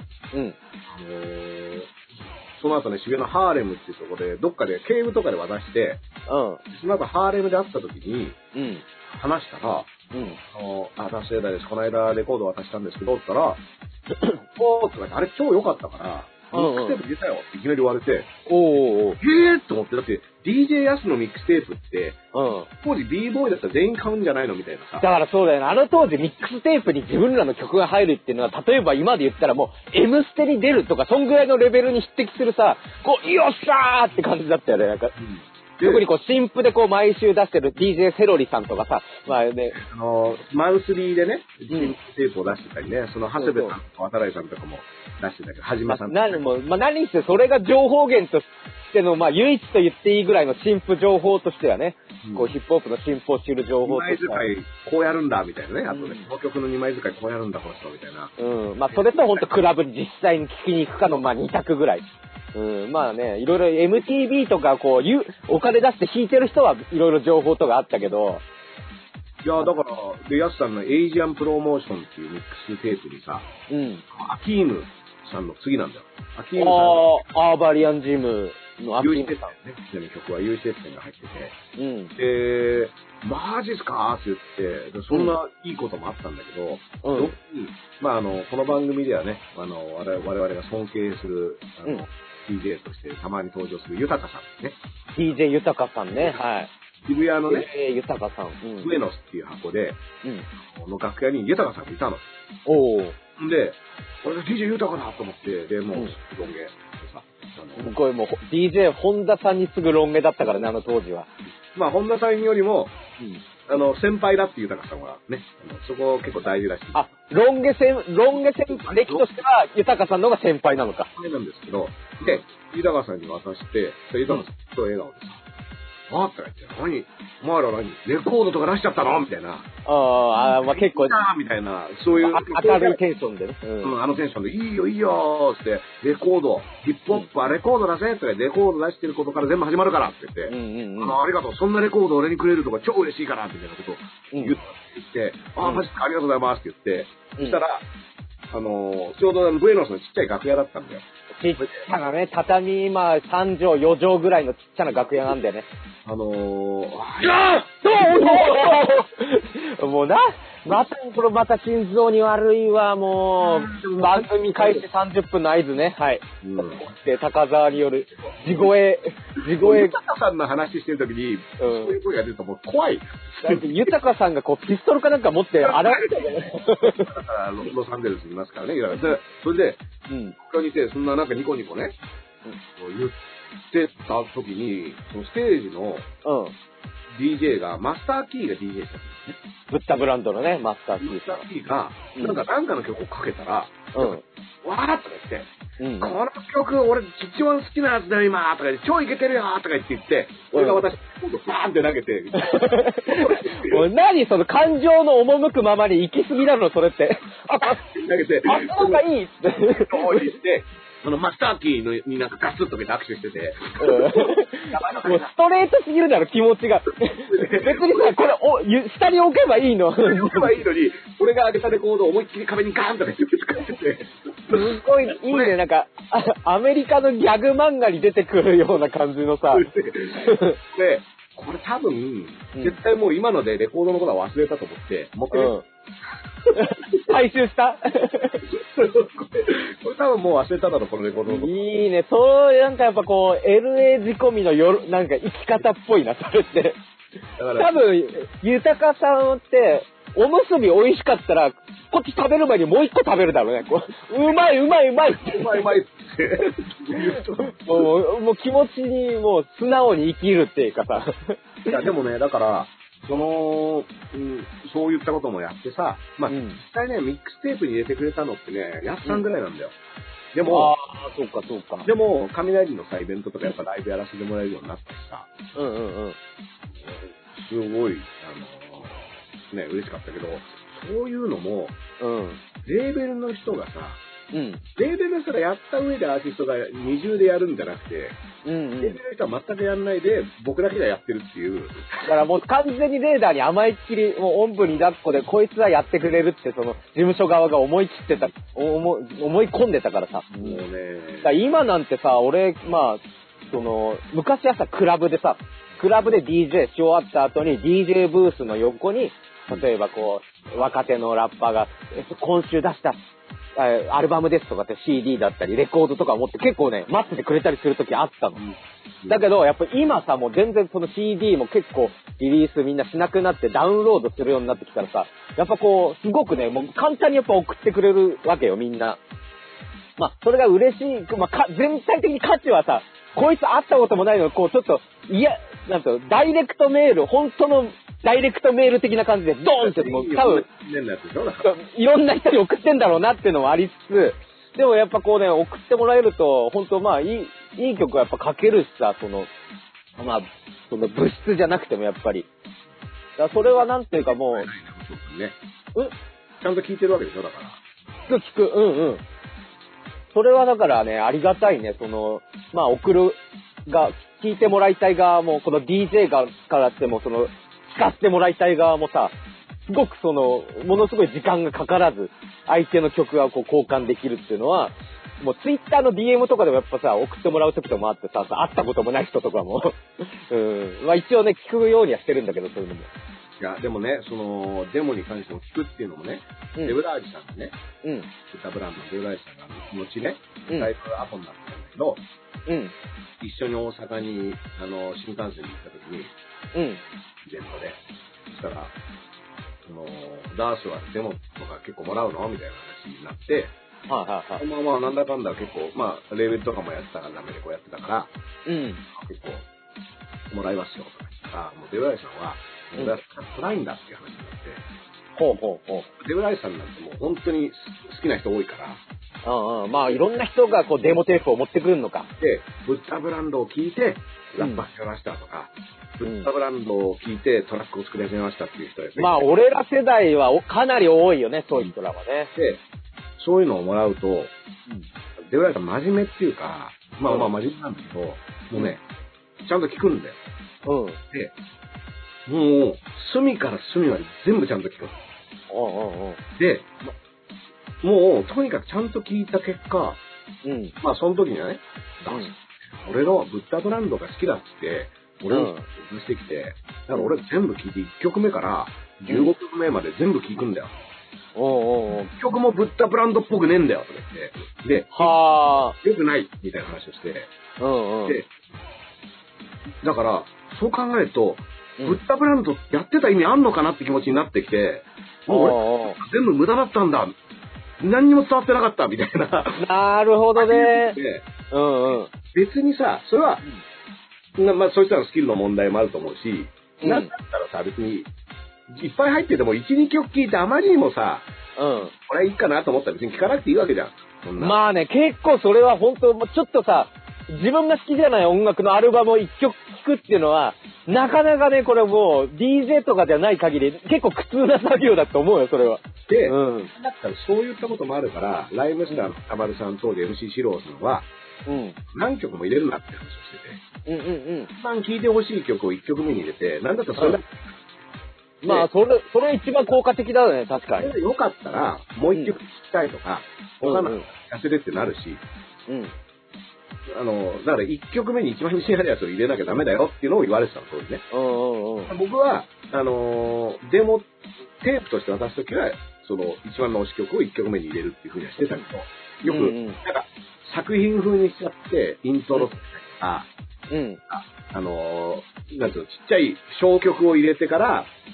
その後ね、渋谷のハーレムっていうところで、どっかで、警部とかで渡して、その後ハーレムで会った時に、話したら、私世代です。この間レコード渡したんですけど、って言ったら、おーってあれ超良かったから、ミックステープ入れたよっていきなり言われて、へーって思って、だって DJ ヤスのミックステープって、当時 b ボーイだったら全員買うんじゃないのみたいなさ。 だからそうだよね。あの当時ミックステープに自分らの曲が入るっていうのは、例えば今で言ったらもう M ステに出るとか、そんぐらいのレベルに匹敵するさ、こう、よっしゃーって感じだったよね。なんか特にこう、新譜でこう、毎週出してる DJ セロリさんとかさ、まあね。 マウスリーでね、新テープを出してたりね、その、長谷部さんとか渡来さんとかも出してたけど、はじまさんとか。 何してそれが情報源としての、まあ、唯一と言っていいぐらいの新譜情報としてはね、こう、ヒップホップの進歩を知る情報としては。 2枚使い、こうやるんだ、みたいなね。あとね、この曲の2枚使い、こうやるんだ、この人、みたいな。 まあ、それとほんとクラブに実際に聴きに行くかの、まあ、2択ぐらい。まあね、いろいろ MTV とかこう、お金出して弾いてる人はいろいろ情報とかあったけど。 いや、だから、で、ヤスさんのエイジアンプロモーションっていうミックステープにさ、アキームさんの次なんだよ。アキームさん。 アーバリアンジムのアキームさん。 ちなみに曲は有刺鉄線が入ってて、で、マジっすかーって言って、そんないいこともあったんだけど、まあこの番組ではね、我々が尊敬する、DJ としてたまに登場する豊さんね。 DJ 豊さんね、はい。 渋谷のね、 豊さん。 上野っていう箱で、の楽屋に豊さんがいたの。で、俺が DJ 豊だと思って、で、もう、ロン毛でさ。 これもう DJ 本田さんに次ぐロン毛だったからね、あの当時は。 まあ、本田さんよりも、 先輩だって豊さんはね、そこ結構大事らしい。 あ、ロン毛歴としては、豊さんの方が先輩なのか。 先輩なんですけど、で、豊さんに渡して、豊さんと笑顔でさ、あって言って、お前らレコードとか出しちゃったのみたいな。 まあ結構。 みたいな、そういう。 明るいテンションでね。 あのテンションで、いいよって、レコード、ヒップホップはレコード出せって、レコード出してることから全部始まるからって言って、ありがとう、そんなレコード俺にくれるとか超嬉しいからみたいなことを言って、マジかありがとうございますって言って、そしたら、ちょうどブエノスのちっちゃい楽屋だったんだよ。 ちっちゃなね、畳、3畳、4畳ぐらいのちっちゃな楽屋なんだよね。もうまた心臓に悪いわ、もう、番組開始30分の合図ね、はい。で、高沢による、地声。 豊さんの話してるときに、そういう声が出るともう怖い。 だって豊さんがこう、ピストルかなんか持って現れてるよね。 ロサンゼルスにいますからね、それで、他にいて、そんななんかニコニコね、言ってたときに、そのステージの、DJ が、マスターキーが DJ したんですね。 ブッダブランドのね、マスターキー。 マスターキーが、なんかの曲をかけたら、わーっとか言って、この曲俺一番好きなやつだよ今とか言って、超イケてるよとか言って、俺が私、今度バーンって投げて、 何その感情の赴くままに行き過ぎなのそれって。 投げて、 そうがいいって。 そのマスターキーになんかガスッと握手してて。 もうストレートすぎるだろ、気持ちが。別にさ、これ、下に置けばいいの。 置けばいいのに、俺が上げたレコードを思いっきり壁にガーンとか言って使ってて。 すごい、いいね、なんか、アメリカのギャグ漫画に出てくるような感じのさ。 で、これ多分、絶対もう今のでレコードのことは忘れたと思って、もう回収したこれ多分もう忘れただろ、このレコードのこと。 いいね。なんかやっぱこう、LA 仕込みのなんか生き方っぽいな、それって。多分、豊さんって、おむすび美味しかったら、こっち食べる前にもう一個食べるだろうね。うまいって。 うまいって。 もう気持ちにもう素直に生きるっていうかさ。 いや、でもね、だから、そういったこともやってさ、実際ね、ミックステープに入れてくれたのってね、やっさんぐらいなんだよ。でも、 そうか。 でも、雷のさ、イベントとかやっぱライブやらせてもらえるようになってさ、すごい、嬉しかったけど、そういうのも、レーベルの人がさ、レーベルの人がやった上でアーティストが二重でやるんじゃなくて、レーベルの人は全くやんないで、僕だけがやってるっていう。 だからもう完全にレーダーに甘いっきり、もうおんぶに抱っこで、こいつはやってくれるって、その、事務所側が思い込んでたからさ。 もうね。 だ今なんてさ、俺、昔はさ、クラブで DJ し終わった後に DJ ブースの横に、例えばこう、若手のラッパーが、今週出したアルバムですとかって CD だったり、レコードとか持って結構ね、待っててくれたりするときあったの。だけど、やっぱ今さ、もう全然その CD も結構リリースみんなしなくなってダウンロードするようになってきたらさ、やっぱこう、すごくね、もう簡単にやっぱ送ってくれるわけよ、みんな。それが嬉しい、全体的に価値はさ、こいつ会ったこともないのに、こう、ちょっと、ダイレクトメール、本当のダイレクトメール的な感じで、ドーンって、もう多分、いろんな人に送ってんだろうなっていうのもありつつ、でもやっぱこうね、送ってもらえると、本当いい曲はやっぱ書けるしさ、その物質じゃなくてもやっぱり。だそれはなんていうかもう、 ちゃんと聞いてるわけでしょ、だから。 聞く、それはだからね、ありがたいね、送る聞いてもらいたい側も、この DJ 側からっても、聞かせてもらいたい側もさ、すごくものすごい時間がかからず、相手の曲がこう交換できるっていうのは、もう Twitter の DM とかでもやっぱさ、送ってもらう時ともあってさ、会ったこともない人とかも、一応ね、聞くようにはしてるんだけど、そういうのも。 いや、でもね、デモに関しても聞くっていうのもね、デブラージさんがね、歌ブランドのデブラージさんが後ね、だいぶアポになってたんだけど、一緒に大阪に、新幹線に行った時に、イベントで、そしたら、ダースはデモとか結構もらうのみたいな話になって、なんだかんだ結構、レーベルとかもやってたから、アメリカやってたから、結構、もらいますよ、とか言ったら、もうデブラージさんは、 俺は辛いんだっていう話になって。 ほうほうほう。 デブライスさんなんてもう本当に好きな人多いから。 まあいろんな人がこうデモテープを持ってくるのか。 で、ブッダブランドを聞いて、ラッパーしましたとか、ブッダブランドを聞いてトラックを作り始めましたっていう人ですね。 まあ俺ら世代はかなり多いよね、そういう人らはね。 で、そういうのをもらうと、デブライスさん真面目っていうか、まあ真面目なんだけど、もうね、ちゃんと聞くんだよ。で、もう、隅から隅まで全部ちゃんと聞く。で、もう、とにかくちゃんと聞いた結果、まあその時にはね、俺のブッダブランドが好きだって、俺に出してきて、だから俺全部聞いて1曲目から15曲目まで全部聞くんだよ。1曲もブッダブランドっぽくねえんだよ、とか言って。で、良くないみたいな話をして。で、だから、そう考えると、ブッダブランドやってた意味あんのかなって気持ちになってきて、もう俺、全部無駄だったんだ。何にも伝わってなかった、みたいな。 なるほどね。 別にさ、それは、まあ、そういったのスキルの問題もあると思うし、なんだったらさ、別に、いっぱい入ってても1、2曲聴いてあまりにもさ、これはいいかなと思ったら別に聴かなくていいわけじゃん。 まあね、結構それは本当、ちょっとさ、自分が好きじゃない音楽のアルバムを1曲聴くっていうのは、なかなかね、これもう DJ とかじゃない限り結構苦痛な作業だと思うよ、それは。 で、だったらそういったこともあるから、ライムスターの田丸さん当時 MC 四郎さんは、何曲も入れるなって話をしてて、一番聴いてほしい曲を1曲目に入れて、なんだったらそれだけ。 まあ、それ一番効果的だよね、確かに。 よかったら、もう1曲聴きたいとか、他の痩せれってなるし、だから1曲目に一番自信あるやつを入れなきゃダメだよっていうのを言われてたの、当時ね。僕は、デモテープとして渡すときは、その一番の推し曲を1曲目に入れるっていう風にはしてたけど、よく、なんか、作品風にしちゃって、イントロとか、なんていうの、ちっちゃい小曲を入れてから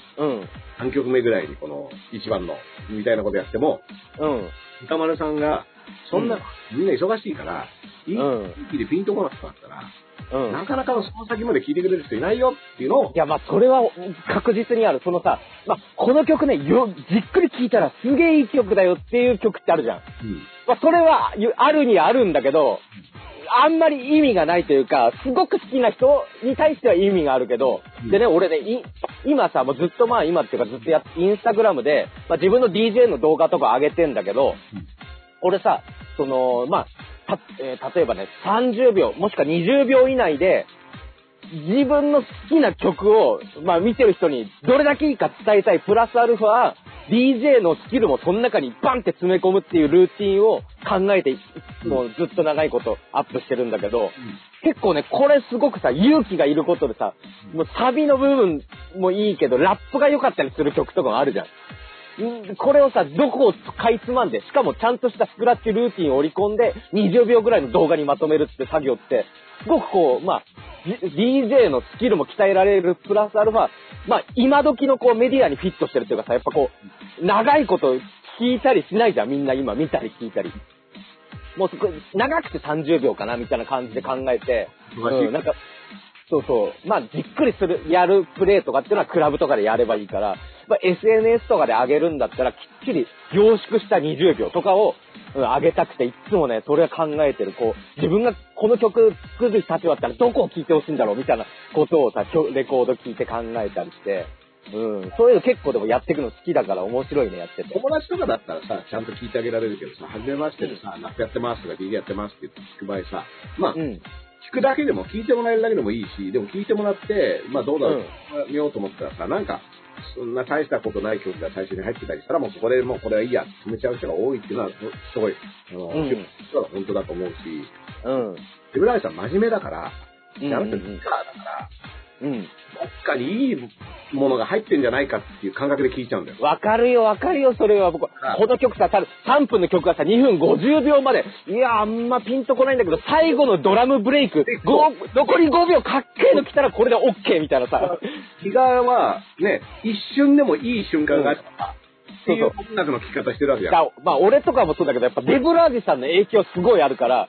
、3曲目ぐらいにこの一番の、みたいなことやっても、歌丸さんが、そんな、みんな忙しいから、いい気でピンとこなかったら、なかなかその先まで聴いてくれる人いないよっていうのを。 いや、まあ、それは確実にある。そのさ、まあ、この曲ね、じっくり聴いたらすげえいい曲だよっていう曲ってあるじゃん。まあ、それはあるにはあるんだけど、あんまり意味がないというか、すごく好きな人に対しては意味があるけど、でね、俺ね、今さ、もうずっとまあ今っていうかずっとインスタグラムで、まあ、自分の DJ の動画とか上げてんだけど、俺さ、その、まあ、例えばね、30秒、もしくは20秒以内で、自分の好きな曲を、まあ見てる人にどれだけいいか伝えたい、プラスアルファ、DJ のスキルもその中にバンって詰め込むっていうルーティンを考えて、もうずっと長いことアップしてるんだけど、結構ね、これすごくさ、勇気がいることでさ、もうサビの部分もいいけど、ラップが良かったりする曲とかもあるじゃん。これをさ、どこをかいつまんで、しかもちゃんとしたスクラッチルーティンを織り込んで、20秒ぐらいの動画にまとめるって作業って、すごくこう、まあ、DJ のスキルも鍛えられるプラスアルファ、まあ、今時のこうメディアにフィットしてるっていうかさ、やっぱこう、長いこと聞いたりしないじゃん、みんな今見たり聞いたり。もうそこ、長くて30秒かな、みたいな感じで考えて、なんか、そうそう。まあ、じっくりやるプレイとかっていうのはクラブとかでやればいいから、まあ、SNS とかで上げるんだったら、きっちり凝縮した20秒とかを、上げたくて、いつもね、それは考えてる。こう、自分がこの曲作る立場だったらどこを聴いてほしいんだろうみたいなことをさ、レコード聴いて考えたりして、そういうの結構でもやっていくの好きだから面白いね、やってて。 友達とかだったらさ、ちゃんと聞いてあげられるけどさ、初めましてでさ、ラップやってますとか DJ やってますって聞く場合さ、まあ、聞くだけでも、聞いてもらえるだけでもいいし、でも聞いてもらって、まあどうだろう、見ようと思ったらさ、なんか、そんな大したことない曲が最初に入ってたりしたら、もうそこでもうこれはいいや、止めちゃう人が多いっていうのは、すごい、本当だと思うし、デブライさん真面目だから、あの人ミッカーだから、どっかにいいものが入ってんじゃないかっていう感覚で聞いちゃうんだよ。 わかるよ、それは僕。この曲さ、3分の曲がさ、2分50秒まで、いや、あんまピンとこないんだけど、最後のドラムブレイク、残り5秒かっけーの来たらこれで OK みたいなさ。 比嘉は、ね、一瞬でもいい瞬間があった。っていう音楽の聴き方してるわけじゃん。 まあ、俺とかもそうだけど、やっぱデブラージさんの影響すごいあるから、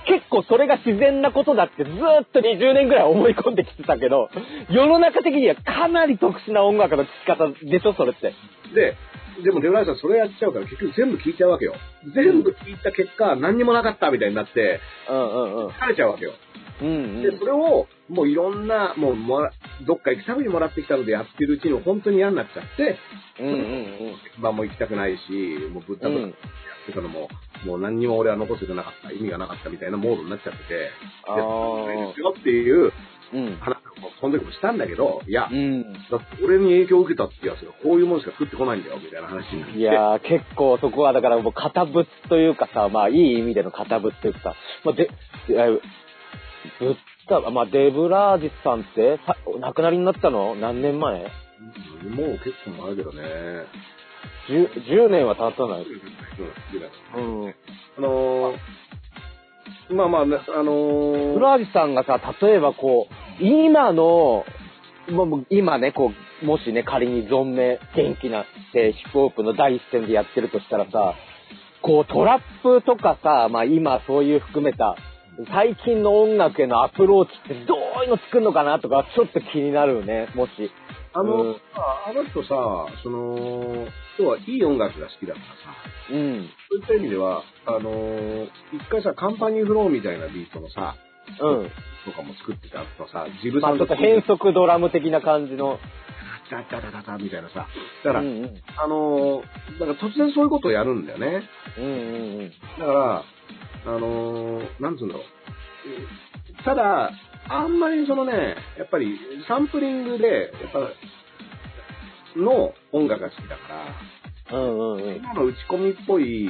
結構それが自然なことだってずーっと20年ぐらい思い込んできてたけど、世の中的にはかなり特殊な音楽の聴き方でしょ、それって。 でもデブライさんそれやっちゃうから結局全部聴いちゃうわけよ。全部聴いた結果、何にもなかったみたいになって、疲れちゃうわけよ。で、それを、もういろんな、どっか行くたびにもらってきたのでやってるうちに本当に嫌になっちゃって、場も行きたくないし、もうぶったくやってたのも、もう何にも俺は残せてなかった、意味がなかったみたいなモードになっちゃってて、ですよっていう話をその時もしたんだけど、いや、だって俺に影響を受けたってやつがこういうものしか作ってこないんだよ、みたいな話になって。 いやー、結構そこはだからもう堅物というかさ、まあいい意味での堅物というかさ、デブラージさんって亡くなりになったの何年前？ もう結構前だよね。 10年は経たない。 ブラージさんがさ、例えばこう、今ね、こう、もしね、仮に存命、元気なヒップホップの第一線でやってるとしたらさ、こう、トラップとかさ、まあ今そういう含めた、最近の音楽へのアプローチってどういうの作るのかなとか、ちょっと気になるよね、もし。 あの人さ、要はいい音楽が好きだからさ、そういった意味では、一回さ、カンパニーフローみたいなビートのさ、とかも作ってたとさ、ジブさんちょっと変則ドラム的な感じの。 ダダダダダみたいなさ。だから、突然そういうことをやるんだよね。だから、なんつうんだろう。ただ、あんまりやっぱりサンプリングで、の音楽が好きだから、今の打ち込みっぽい、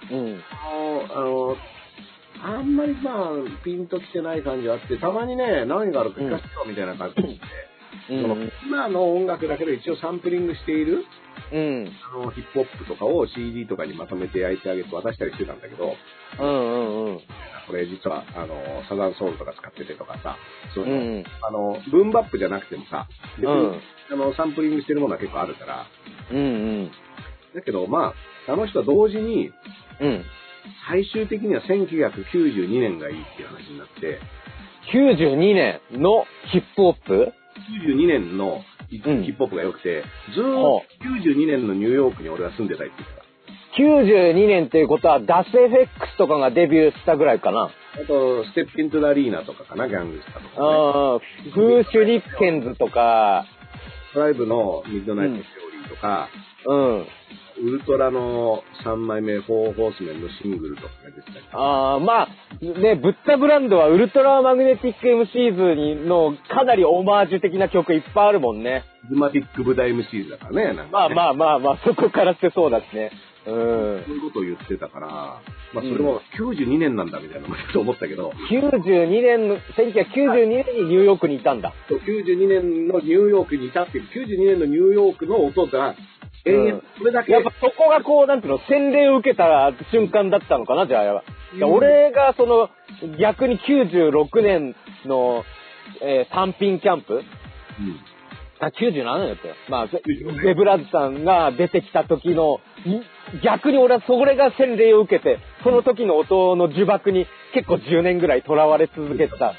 あんまりピンときてない感じがあって、たまにね、何があるか聞かせてよみたいな感じで、今の音楽だけど一応サンプリングしている、ヒップホップとかを CD とかにまとめて焼いてあげて渡したりしてたんだけど、これ実はサザンソウルとか使っててとかさ、ブーンバップじゃなくてもさ、サンプリングしてるものは結構あるから、だけどあの人は同時に、最終的には1992年がいいっていう話になって、 92年のヒップホップ ?92 年のヒップホップが良くて、ずーっと92年のニューヨークに俺は住んでたいって言った。 92年っていうことは、ダス FX とかがデビューしたぐらいかな。 あと、ステップイントゥダリーナとかかな、ギャングスタとか、 ね。フーシュリッケンズとか、 ライブのミッドナイトセオリーとか、ウルトラの3枚目、フォーホースメンのシングルとかが出てたり。 ブッダブランドはウルトラマグネティック MCs のかなりオマージュ的な曲いっぱいあるもんね。 ズマティックブダ MCs だからね。 そこからしてそうだしね。 そういうことを言ってたから、それも92年なんだみたいなこと思ったけど。 1992年にニューヨークにいたんだ。 そう、92年のニューヨークにいたっていう、92年のニューヨークの音が、それだけ。 やっぱそこがこう、なんていうの、洗礼を受けた瞬間だったのかな、じゃあ。俺が逆に96年の、単品キャンプ、97年だったよ。デブラッズさんが出てきた時の、逆に俺はそれが洗礼を受けて、その時の音の呪縛に結構10年ぐらい囚われ続けてた。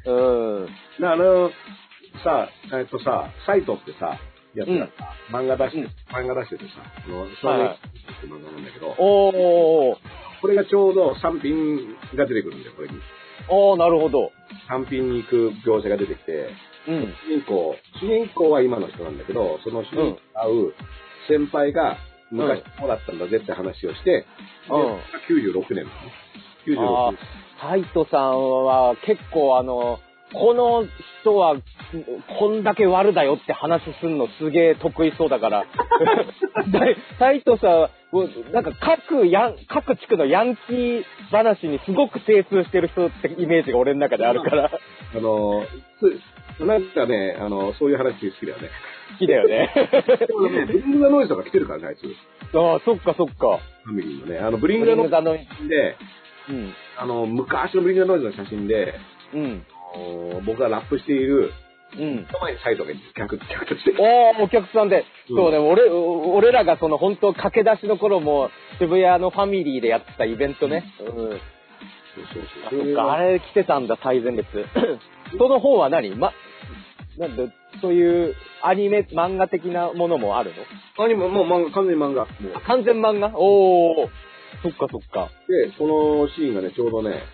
サイトってさ、やつが漫画出しててさ、少年って漫画なんだけど、これがちょうど3品が出てくるんだよ、これに。 なるほど。 3品に行く描写が出てきて、主人公は今の人なんだけど、その主人公に会う先輩が昔こうだったんだぜって話をして、96年だね。96年。 サイトさんは結構この人はこんだけ悪だよって話すんのすげえ得意そうだから。サイトさんは、なんか各地区のヤンキー話にすごく精通してる人ってイメージが俺の中であるから。 なんかね、そういう話好きだよね。 好きだよね。 ブリングザノイズとか来てるからね、あいつ。 そっか。 ファミリーのね、ブリングザノイズで、昔のブリングザノイズの写真で、僕がラップしている、その前にサイトが客として。 お客さんで。そうね、俺らが本当駆け出しの頃も、渋谷のファミリーでやってたイベントね。 そう。 そっか、あれ来てたんだ、最前列。その方は何なんで、そういうアニメ、漫画的なものもあるの？ アニメ、もう漫画、完全に漫画。 完全漫画？おー。そっかそっか。 で、そのシーンがね、ちょうどね、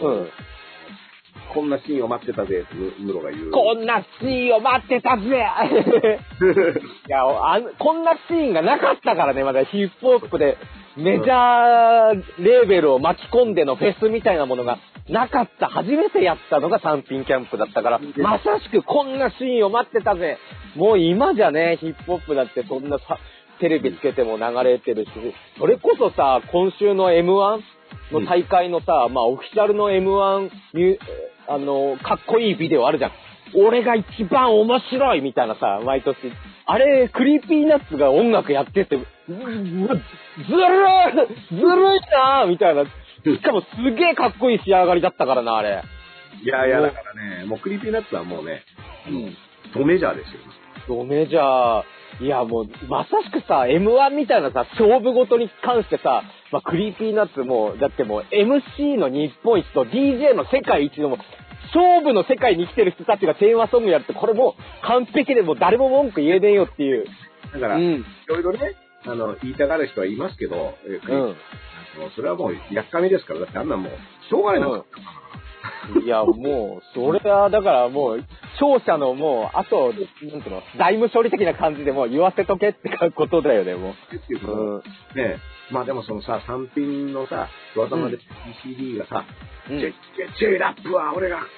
こんなシーンを待ってたぜってムロが言う。 こんなシーンを待ってたぜいやこんなシーンがなかったからね、まだヒップホップでメジャーレーベルを巻き込んでのフェスみたいなものがなかった。初めてやったのが単品キャンプだったから、まさしくこんなシーンを待ってたぜ。もう今じゃね、ヒップホップだってそんなテレビつけても流れてるし、それこそさ、今週の M1 の大会のさ、まあオフィシャルの M1 かっこいいビデオあるじゃん。俺が一番面白いみたいなさ、毎年。あれ、クリーピーナッツが音楽やってて、ずるいなみたいな。しかもすげえかっこいい仕上がりだったからな、あれ。 いやいや、だからね、もうクリーピーナッツはもうね、ドメジャーですよ。 ドメジャー。いやもう、まさしくさ、M1 みたいなさ、勝負ごとに関してさ、まあ、クリーピーナッツも、だってもう MC の日本一と DJ の世界一のも、勝負の世界に生きてる人たちがテーマソングやるって、これもう完璧でもう誰も文句言えねえよっていう。 だから、いろいろね、言いたがる人はいますけど、それはもう、やっかみですから、だってあんなもう、しょうがないなかったから。 いや、もう、それは、だからもう、勝者のもう、あと、なんていうの、財務処理的な感じでもう言わせとけってことだよね、もう。 ねえ、まあでもそのさ、単品のさ、技まで CD がさ、J ラップは俺が、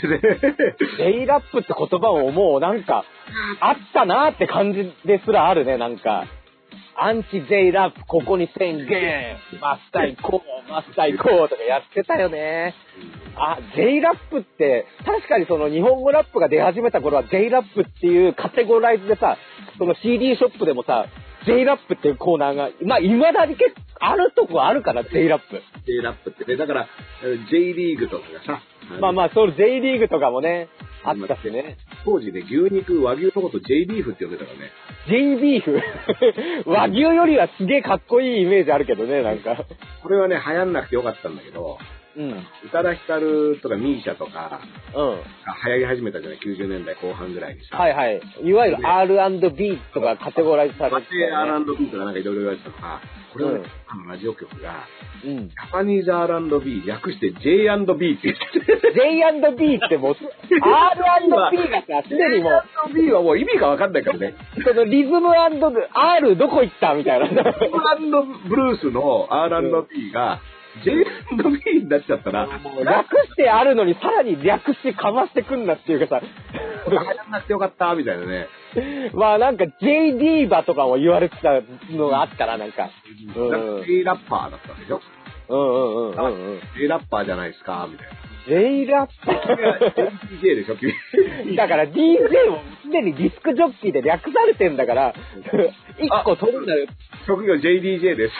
J ラップって言葉ももうなんか、あったなって感じですらあるね、なんか。アンチ J ラップここに宣言マスター行こうとかやってたよね。J ラップって確かにその日本語ラップが出始めた頃は J ラップっていうカテゴライズでさ、その CD ショップでもさ J ラップっていうコーナーがまあ未だに結構あるとこあるから J ラップ。 J ラップってね、だから J リーグとかがさ、 まあその J リーグとかもねあったしね。 当時ね、牛肉、和牛のこと J ビーフって呼んでたからね。 J ビーフ和牛よりはすげえかっこいいイメージあるけどね、なんか。 これはね、流行んなくてよかったんだけど、宇多田ヒカルとかミーシャとか、流行り始めたじゃない、90年代後半ぐらいにさ。 はいはい。いわゆる R&B とかカテゴライズされてた、ね。 R&B とかなんかいろいろ言われてたのが、これはね、ラジオ局が、ジャパニーズ R&B 略して J&B って言ってて。 J&B ってもう、R&B がさ、すでにもう。 R&B はもう意味がわかんないからね。 そのリズム&R どこ行ったみたいな。 リズム&ブルースの R&B が、J&B になっちゃったら、 略してあるのにさらに略してかましてくんなっていうかさ、 流行んなくてよかったみたいなね。 まあなんか J ディーバとかも言われてたのがあったらなんか。 J ラッパーだったんでしょ。J ラッパーじゃないですかみたいな。 J ラッパー DJ でしょ君。 だから DJ もすでにディスクジョッキーで略されてんだから、一個取るんだよ。 職業 JDJ です。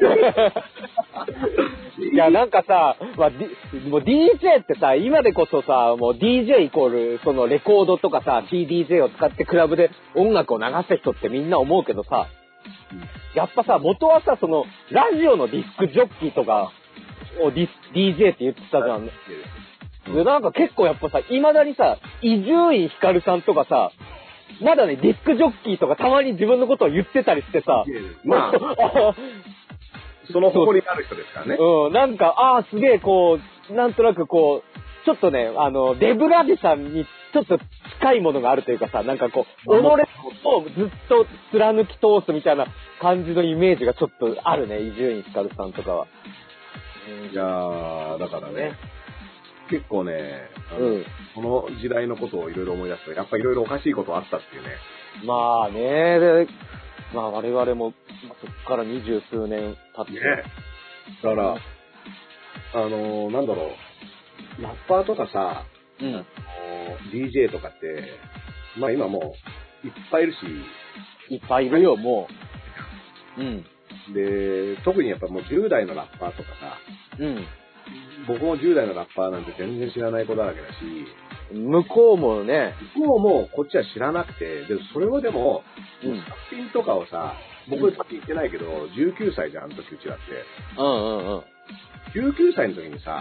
いや、なんかさ、まあ、もう DJ ってさ、今でこそさ、もう DJ イコール、そのレコードとかさ、CDJ を使ってクラブで音楽を流す人ってみんな思うけどさ、やっぱさ、元はさ、その、ラジオのディスクジョッキーとかをDJ って言ってたじゃん。で、なんか結構やっぱさ、未だにさ、伊集院光さんとかさ、まだね、ディスクジョッキーとかたまに自分のことを言ってたりしてさ、 まあ、その誇りがある人ですからね。 なんか、すげえこう、なんとなくこう、ちょっとね、デブラディさんにちょっと近いものがあるというかさ、なんかこう、己をずっと貫き通すみたいな感じのイメージがちょっとあるね、伊集院光さんとかは。 いやー、だからね、結構ね、この時代のことをいろいろ思い出すと、やっぱいろいろおかしいことあったっていうね。 まあね、で、まあ我々も、そっから20数年経って。ね。 だから、なんだろう、ラッパーとかさ、DJ とかって、まあ今もういっぱいいるし。 いっぱいいるよ、もう。で、特にやっぱもう10代のラッパーとかさ、僕も10代のラッパーなんて全然知らない子だらけだし、 向こうもね、 こっちは知らなくて、で、それをでも、作品とかをさ、僕さっき言ってないけど、19歳じゃん、あの時うちだって。19歳の時にさ、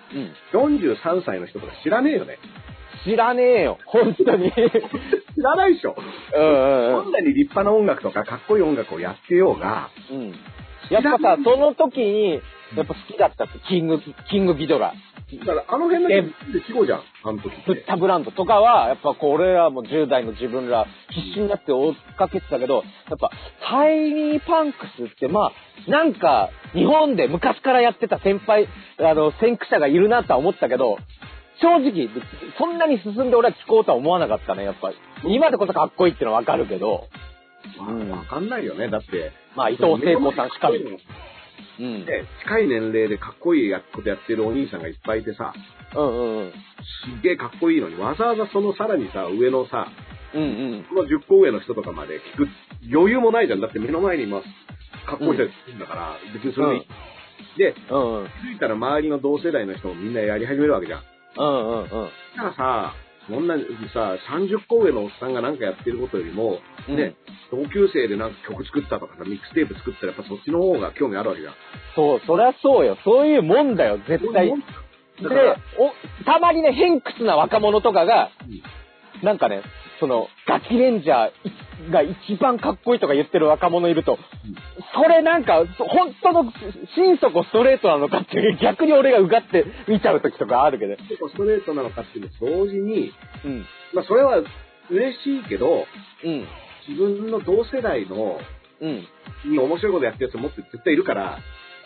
43歳の人とか知らねえよね。 知らねえよ、本当に。 知らないでしょ。どんなに立派な音楽とかかっこいい音楽をやってようが。 やっぱさ、その時に、やっぱ好きだったって、キングギドラ。 だからあの辺ので死後じゃん、あの時って。 ブッダブランドとかは、やっぱこう俺らも10代の自分ら必死になって追っかけてたけど、やっぱタイニーパンクスってまあ、なんか日本で昔からやってた先輩、先駆者がいるなとは思ったけど、正直、そんなに進んで俺は聴こうとは思わなかったね、やっぱり。今でこそかっこいいってのはわかるけど。 わかんないよね、だって。 まあ、伊藤聖子さんしかり。 で、近い年齢でかっこいいことやってるお兄さんがいっぱいいてさ、すっげえかっこいいのに、わざわざそのさらにさ、上のさ、その10個上の人とかまで聞く余裕もないじゃん。だって目の前にいます。かっこいい人がいるんだから、別にそれでいい。で、気づいたら周りの同世代の人もみんなやり始めるわけじゃん。だからさ、そんなにさ、30個上のおっさんがなんかやってることよりも、ね、同級生でなんか曲作ったとかさ、ミックステープ作ったらやっぱそっちの方が興味あるわけじゃん。 そう、そりゃそうよ。そういうもんだよ、絶対。で、たまにね、偏屈な若者とかが、なんかね、その、ガキレンジャーが一番かっこいいとか言ってる若者いると、それなんか、本当の心底ストレートなのかっていう、逆に俺がうがって見ちゃう時とかあるけど。 結構ストレートなのかっていうの同時に、まあそれは嬉しいけど、自分の同世代の、に面白いことやってるやつもっと絶対いるから、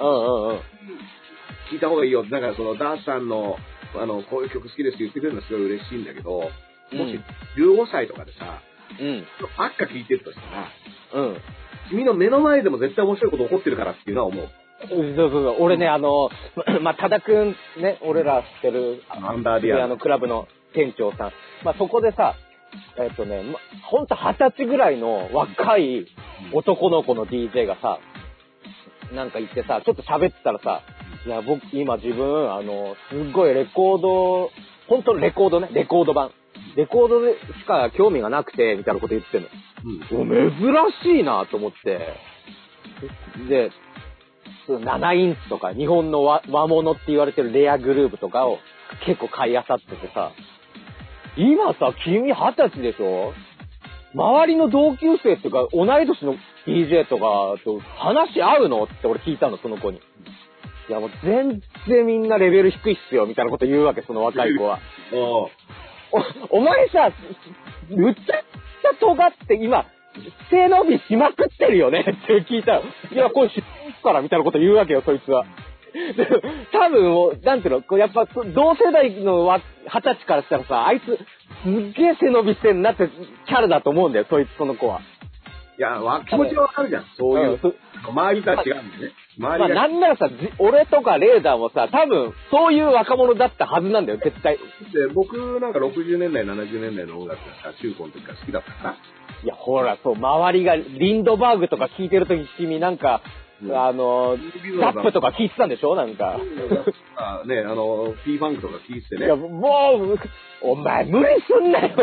聞いた方がいいよ。なんかそのダースさんの、こういう曲好きですって言ってくれるのはすごい嬉しいんだけど、もし15歳とかでさ、ばっか聞いてるとしたら、君の目の前でも絶対面白いこと起こってるからっていうのは思う。 そう。俺ね、まあ、多田くんね、俺ら知ってる、 アンダーディアのクラブの店長さん。まあ、そこでさ、ほんと20歳ぐらいの若い男の子の DJ がさ、なんか言ってさ、ちょっと喋ってたらさ、いや、僕、今自分、すっごいレコード、本当のレコードね、レコード版。レコードでしか興味がなくて、みたいなこと言ってんの。珍しいなと思って。で、7インチとか、日本の和物って言われてるレアグループとかを結構買い漁っててさ、今さ、君20歳でしょ？周りの同級生っていうか、同い年の DJ とかと話合うのって俺聞いたの、その子に。いやもう全然みんなレベル低いっすよ、みたいなこと言うわけ、その若い子は。お前さ、むっちゃくちゃ尖って今、背伸びしまくってるよねって聞いたら、いや、これ知ってるからみたいなこと言うわけよ、そいつは。多分、なんていうの、やっぱ同世代の20歳からしたらさ、あいつ、すっげえ背伸びしてんなってキャラだと思うんだよ、その子は。 いや、気持ちはわかるじゃん、そういう。周りとは違うんだよね。 まあ、なんならさ、俺とかレーダーもさ、多分、そういう若者だったはずなんだよ、絶対。 で、僕なんか60年代、70年代の音楽がさ、中高の時から好きだったから。 いや、ほら、そう、周りが、リンドバーグとか聴いてる時君なんか、ザップとか聞いてたんでしょなんか。 ね、P ファンクとか聞いててね。 いや、もう、お前無理すんなよって。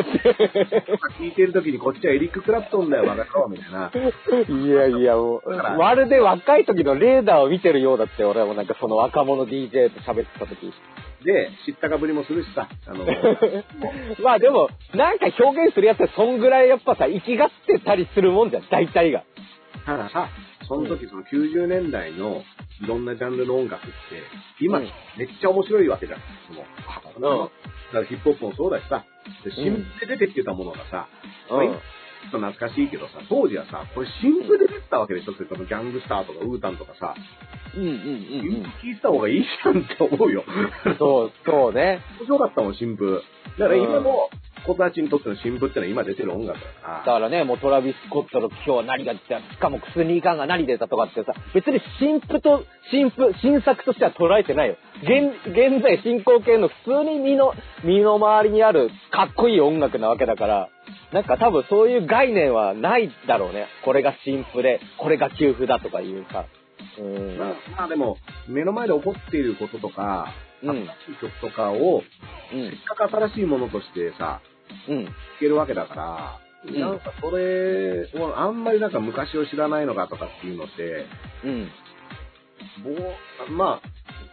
聞いてる時にこっちはエリック・クラプトンだよ、バカかみたいな。 いや、もう、まるで若い時のレーダーを見てるようだって、俺はもうなんかその若者 DJ と喋ってた時。 で、知ったかぶりもするしさ。 まあでも、なんか表現するやつはそんぐらいやっぱさ、生きがってたりするもんじゃん、大体が。 たださ、その時その90年代のいろんなジャンルの音楽って、今めっちゃ面白いわけじゃん。だからヒップホップもそうだしさ、新譜で出てきてたものがさ、ちょっと懐かしいけどさ、当時はさ、これ新譜で出てたわけでしょって、ギャングスターとかウータンとかさ、聞いてた方がいいじゃんって思うよ。 そうね。 面白かったもん、新譜。だから今も、子たちにとっての新譜ってのは今出てる音楽だから。 だからね、もうトラビス・スコットの今日は何が出た、しかもスニーカーが何出たとかってさ、別に新作としては捉えてないよ。現在進行形の普通に身の回りにあるかっこいい音楽なわけだから、なんか多分そういう概念はないだろうね。これが新譜で、これが旧譜だとかいうさ。 まあでも、目の前で起こっていることとか、新しい曲とかを、せっかく新しいものとしてさ、聴けるわけだから、なんかそれをあんまりなんか昔を知らないのかとかっていうのって、まあ、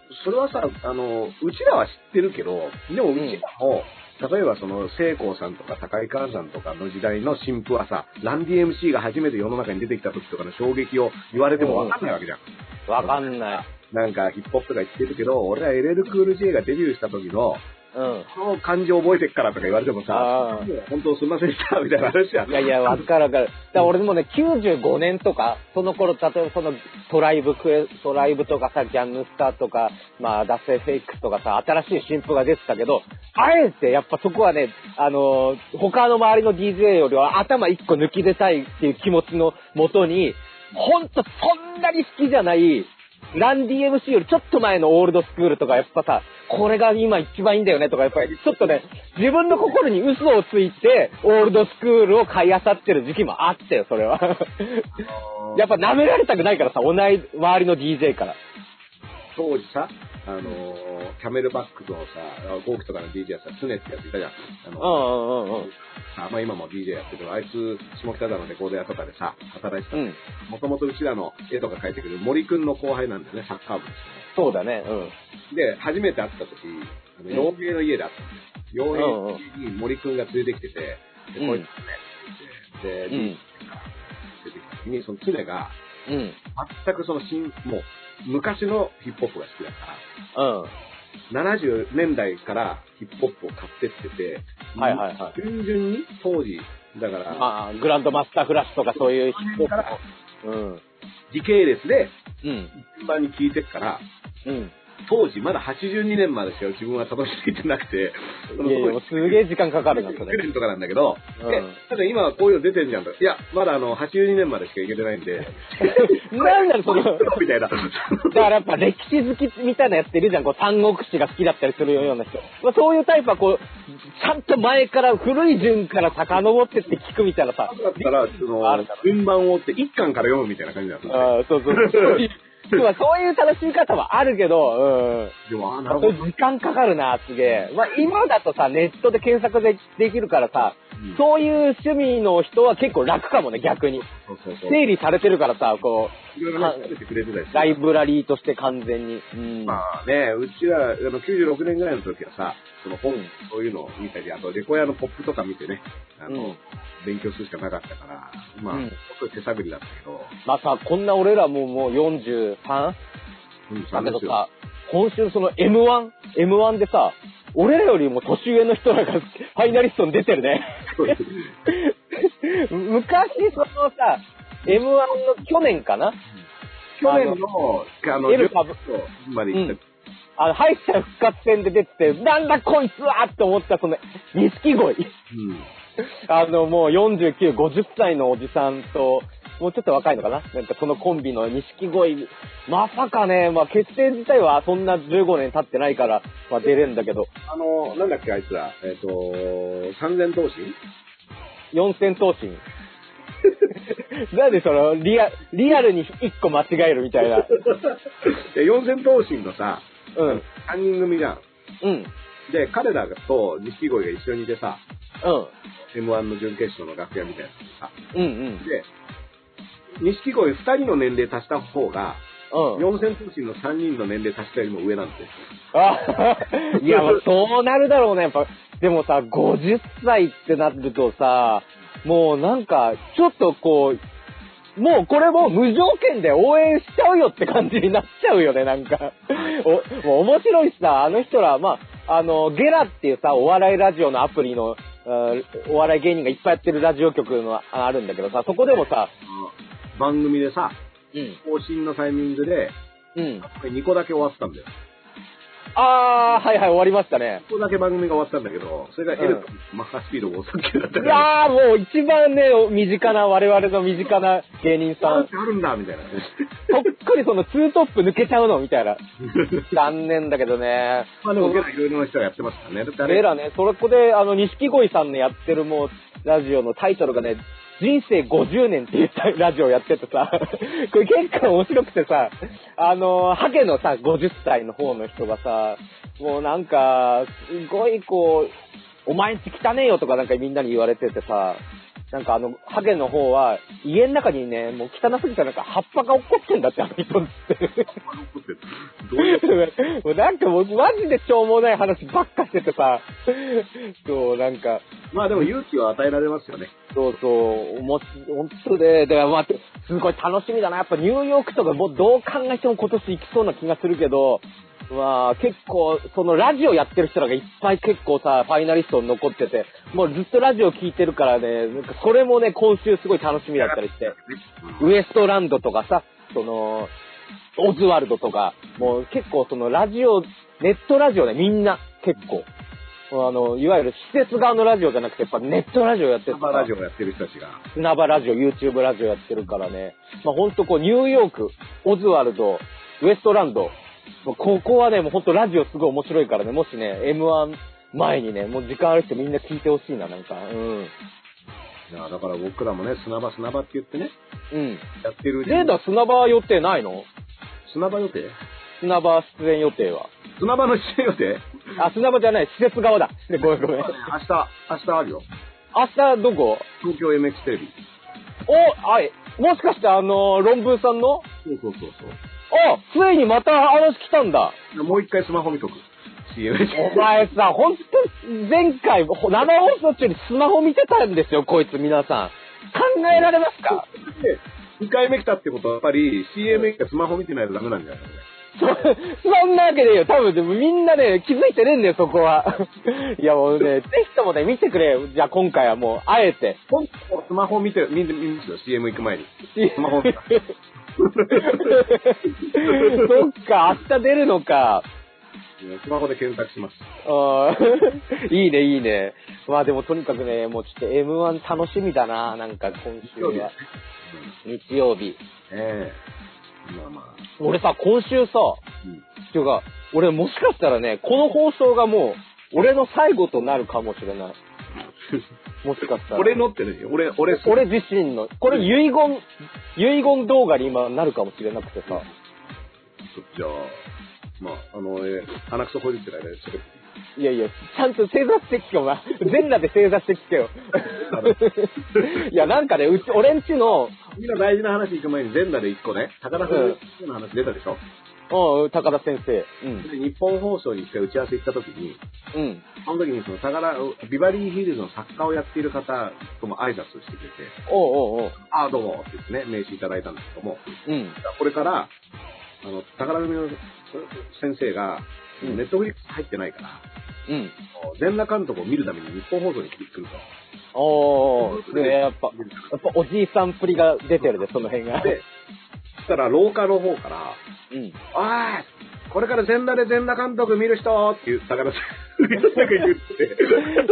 それはさ、うちらは知ってるけど、でもうちらも、例えばその、聖光さんとか高井川さんとかの時代の新婦はさ、ランディ MC が初めて世の中に出てきた時とかの衝撃を言われてもわかんないわけじゃん。 わかんない。 なんかヒップホップとか言ってるけど、俺は LL クール J がデビューした時の、この感情覚えてっからとか言われてもさ、本当すんませんでしたみたいな話や。 いやいや、わかるわかる。だから俺もね、95年とか、その頃、例えばそのトライブとかさ、ギャンヌスターとか、まあ、ダッセイフェイクとかさ、新しい新譜が出てたけど、あえてやっぱそこはね、他の周りの DJ よりは頭一個抜き出たいっていう気持ちのもとに、ほんとそんなに好きじゃない、ランディ MC よりちょっと前のオールドスクールとかやっぱさ、これが今一番いいんだよねとかやっぱりちょっとね、自分の心に嘘をついてオールドスクールを買い漁ってる時期もあったよ、それは。やっぱ舐められたくないからさ、周りの DJ から。 当時さ、キャメルバックのさ、ゴーキとかの DJ やさ、スネってやついたじゃん。まあ今も DJ やってるけど、あいつ、下北沢のレコード屋とかでさ、働いてた。もともとうちらの絵とか描いてくる森くんの後輩なんだよね、サッカー部ですね。 そうだね、 で、初めて会った時、傭兵の家で会ったんだよ。傭兵に森くんが連れてきてて、で、こいつね、で、出てきた時に、その常が、全くそのもう、昔のヒップホップが好きだから、70年代からヒップホップを買ってってて、順々に当時、だから、 グランドマスターフラッシュとかそういうヒップホップを、 時系列で、一番に聞いてっから、当時まだ82年までしか自分はたどり着いてなくて、 いやいや、すげえ時間かかるな、それ。 9年とかなんだけど、ただ今はこういうの出てんじゃんと。いや、まだ82年までしか行けてないんで。 なんだろ、その、 みたいな。だからやっぱ歴史好きみたいなやついるじゃん、こう、三国志が好きだったりするような人。まあそういうタイプはこう、ちゃんと前から古い順から遡ってって聞くみたいなさ。 だったら、順番を追って一巻から読むみたいな感じなんですよ。 そう。そういう楽しみ方はあるけど、 でも、なるほど。 時間かかるな、すげえ。まあ、今だとさ、ネットで検索できるからさ、そういう趣味の人は結構楽かもね、逆に。整理されてるからさ、こう、ライブラリーとして完全に。 まあね、うちは、96年ぐらいの時はさ、その本、そういうのを見たり、あと、レコヤのポップとか見てね、勉強するしかなかったから、まあ、手探りだったけど。 まあさ、こんな俺らもう 43？ だけどさ、今週その M1 でさ、俺らよりも年上の人らがファイナリストに出てるね。昔そのさ、M1 の去年かな？ 去年の、 エルパブまで行った。 敗者復活戦で出てて、なんだこいつはって思ったその、錦鯉。もう49、50歳のおじさんと、もうちょっと若いのかな、なんかそのコンビの錦鯉、まさかね、まあ結成自体はそんな15年経ってないから、まあ出れるんだけど。 なんだっけあいつら、3000頭身 ?4000 頭身。なんでその、リアルに1個間違えるみたいな。 4000頭身のさ、3人組じゃん。で、彼らと錦鯉が一緒にいてさ、M1 の準決勝の楽屋みたいなさ。で、錦鯉2人の年齢足した方が、4000頭身の3人の年齢足したよりも上なんですよ。いや、そうなるだろうね。やっぱ、でもさ、50歳ってなるとさ、もうなんか、ちょっとこう、もうこれも無条件で応援しちゃうよって感じになっちゃうよね、なんか。もう面白いしさ、あの人ら、まあ、ゲラっていうさ、お笑いラジオのアプリの、お笑い芸人がいっぱいやってるラジオ局のあるんだけどさ、そこでもさ、 番組でさ、更新のタイミングで、2個だけ終わってたんだよ。 はいはい、終わりましたね。 1個だけ番組が終わったんだけど、それがエルとマッハスピードが遅くだったから。 いやー、もう一番ね、我々の身近な芸人さん。 あるんだ、みたいな。 とっくりそのツートップ抜けちゃうのみたいな。残念だけどね。 まあでも、いろいろな人がやってますからね。 ゲラね、そこで、錦鯉さんのやってるもう、ラジオのタイトルがね、人生50年っていうラジオやっててさ、これ結構面白くてさ、ハゲのさ、50歳の方の人がさ、もうなんか、すごいこう、お前んち汚ねえよとかなんかみんなに言われててさ、 なんかハゲの方は、家の中にね、もう汚すぎたなんか葉っぱが落っこってんだって、あの人って。 どういうもうなんかもうマジでしょうもない話ばっかしててさ、そう、なんか。 まあでも勇気を与えられますよね。 そうそう、本当で、だからまあ、すごい楽しみだな。やっぱニューヨークとかもうどう考えても今年行きそうな気がするけど、まあ結構、そのラジオやってる人らがいっぱい結構さ、ファイナリストに残ってて、もうずっとラジオ聞いてるからね、なんかそれもね、今週すごい楽しみだったりして、ウエストランドとかさ、オズワルドとか、もう結構そのラジオ、ネットラジオね、みんな結構。いわゆる施設側のラジオじゃなくて、やっぱネットラジオやってる。 砂場ラジオやってる人たちが。 砂場ラジオ、YouTube ラジオやってるからね。まあほんとこう、ニューヨーク、オズワルド、ウエストランド、ここはね、もうほんとラジオすごい面白いからね、もしね、M1 前にね、もう時間ある人みんな聞いてほしいな、なんか。うん。 いや、だから僕らもね、砂場って言ってね。 うん。 やってる。 レーダー砂場予定ないの？ 砂場予定？ 砂場出演予定は。 砂場の出演予定？ あ、砂場じゃない、施設側だ。ごめん。明日あるよ。明日どこ？ 東京 MX テレビ。 はい。もしかして論文さんの？ そう。 ついにまた話来たんだ。 もう一回スマホ見とく。CM。 お前さ、ほんと、前回、生放送中にスマホ見てたんですよ、こいつ皆さん。考えられますか ？2回目来たってことは、やっぱり CM かスマホ見てないとダメなんじゃないの？ そんなわけでいいよ。多分でもみんなね、気づいてねえんだよ、そこは。いやもうね、ぜひともね、見てくれよ。じゃあ今回はもう、あえて。 スマホ見ますよ、CM 行く前に。スマホ見た。 そっか、明日出るのか。 スマホで検索します。 いいね。まあでもとにかくね、もうちょっと M1 楽しみだな、なんか今週は。日曜日。まあ。俺さ、今週さ、っていうか、俺もしかしたらね、この放送がもう、俺の最後となるかもしれない。もしかしたら。 俺のってね、俺自身の。これ遺言動画に今なるかもしれなくてさ。 じゃあ、まあ、鼻くそほじってないでしょ。 いや、ちゃんと正座して聞けよ、お前。全裸で正座して聞けよ。いや、なんかね、俺んちの、 みんな大事な話行く前に全裸で一個ね、高田先生の話出たでしょ。 高田先生。 日本放送に一回打ち合わせ行った時に、その時にビバリーヒルズの作家をやっている方とも挨拶してくれて、どうもって言ってね、名刺いただいたんですけども、これから、高田組の先生が、ネットフリックス入ってないから、全裸監督を見るために日本放送に来ると。 やっぱおじいさんっぷりが出てるで、その辺が。 で、そしたら廊下の方から、これから全裸で全裸監督見る人って言ったから、言って。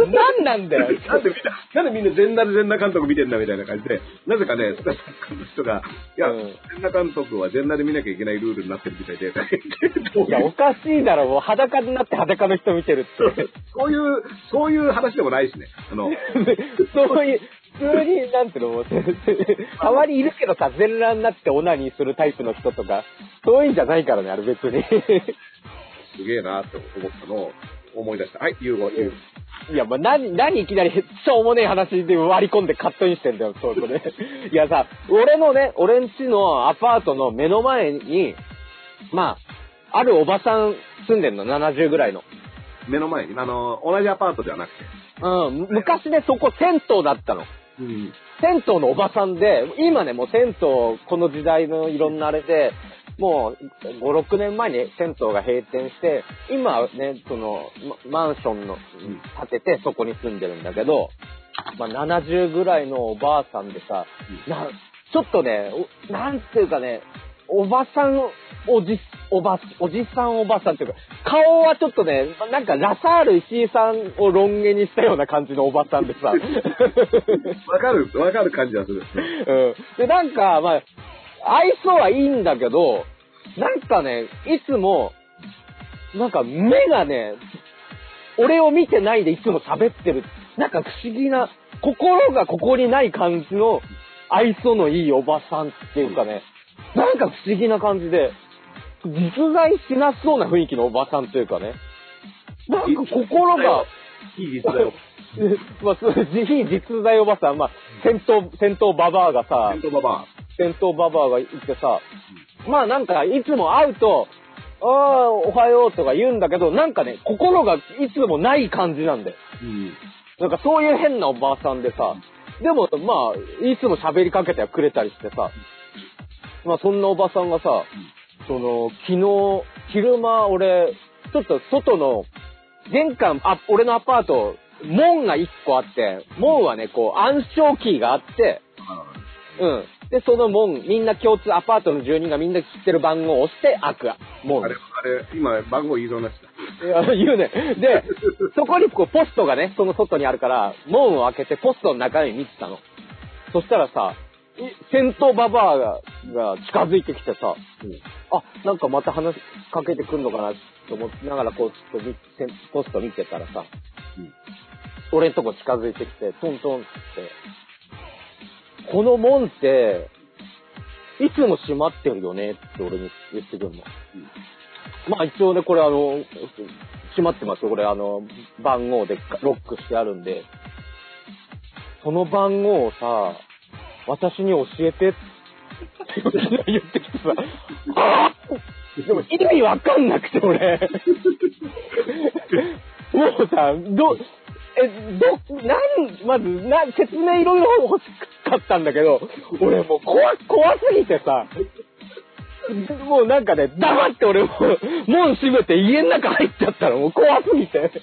何なんだよ。 なんでみんな全裸で全裸監督見てんだみたいな感じで、なぜかね、スタッフの人が、いや、全裸監督は全裸で見なきゃいけないルールになってるみたいで。 いや、おかしいだろ、もう裸になって裸の人見てるって。 そういう話でもないしね。 そういう、普通に、なんていうの、たまにいるけどさ、全裸になってオナニーするタイプの人とか、そういうんじゃないからね、あれ別に。 すげえなって思ったのを思い出した。はい、言う。 いや、まあ、何いきなりしょうもねえ話で割り込んでカットインしてんだよ、そういうことね。いやさ、俺んちのアパートの目の前に、まあ、あるおばさん住んでんの、70ぐらいの。 目の前に、同じアパートではなくて。 昔ね、そこ銭湯だったの。銭湯のおばさんで、今ね、もう銭湯、この時代のいろんなあれで、もう5、6年前に銭湯が閉店して、今ね、マンションの建ててそこに住んでるんだけど、まあ、70ぐらいのおばあさんでさ、ちょっとね、なんていうかね、おばさん、おじさんおばさんっていうか、顔はちょっとね、なんかラサール石井さんをロン毛にしたような感じのおばさんでさ。 わかる感じはする。 で、なんか、まあ、愛想はいいんだけど、なんかね、いつも、なんか目がね、俺を見てないでいつも喋ってる。なんか不思議な、心がここにない感じの愛想のいいおばさんっていうかね、なんか不思議な感じで、実在しなそうな雰囲気のおばさんというかね、なんか心が、 いい実在を。 まあ、非実在おばさん、まあ、戦闘ババアがさ、戦闘ババアがいてさ、まあなんか、いつも会うと、ああ、おはようとか言うんだけど、なんかね、心がいつもない感じなんだよ。なんかそういう変なおばさんでさ、でも、まあ、いつも喋りかけてはくれたりしてさ、まあそんなおばさんがさ、昨日、昼間俺、ちょっと外の、玄関、俺のアパート、門が一個あって、門はね、こう、暗証キーがあって、で、その門、みんな共通、アパートの住人がみんな知ってる番号を押して開く門。 あれ、今、番号言いそうになってた。 いや、言うね。で、そこにこう、ポストがね、その外にあるから、門を開けてポストの中身見てたの。そしたらさ、戦闘ババアが近づいてきてさ、なんかまた話しかけてくんのかなと思ってながら、こう、ちょっとポスト見てたらさ、俺んとこ近づいてきて、トントンって、この門って、いつも閉まってるよねって俺に言ってくるの。まあ一応ね、これ閉まってますよ。これ番号でロックしてあるんで、その番号をさ、私に教えてって言ってきてさ、でも意味わかんなくて俺。もうさ、まず、説明いろいろ欲しかったんだけど、俺もう怖すぎてさ、もうなんかね、黙って俺も門閉めて家の中入っちゃったの、もう怖すぎて。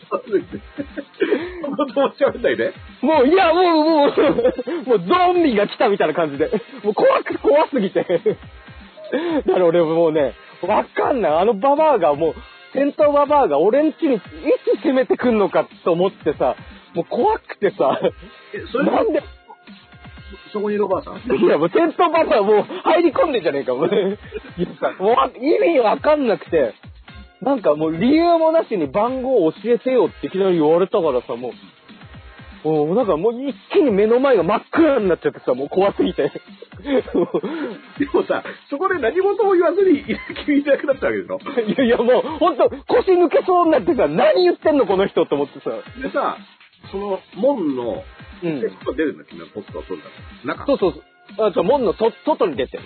どうしちゃうんだいね。 もう、いや、もうゾンビが来たみたいな感じで、もう怖すぎて。だから俺もうね、わかんない。あのババアがもう、戦闘ババアが俺ん家にいつ攻めてくんのかと思ってさ、もう怖くてさ、なんで、 そこにいるおばあさん？ いや、もう戦闘ババアもう入り込んでんじゃねえか、もう。もう意味わかんなくて、なんかもう理由もなしに番号を教えてよっていきなり言われたからさ、もうなんかもう一気に目の前が真っ暗になっちゃってさ、もう怖すぎて。 でもさ、そこで何事も言わずに君いなくなったわけでしょ？ いやもうほんと腰抜けそうになってさ、何言ってんのこの人と思ってさ。 でさ、その門の、外出るんだっけど、ポストを取るんだっけ？ そう。門の外に出てる。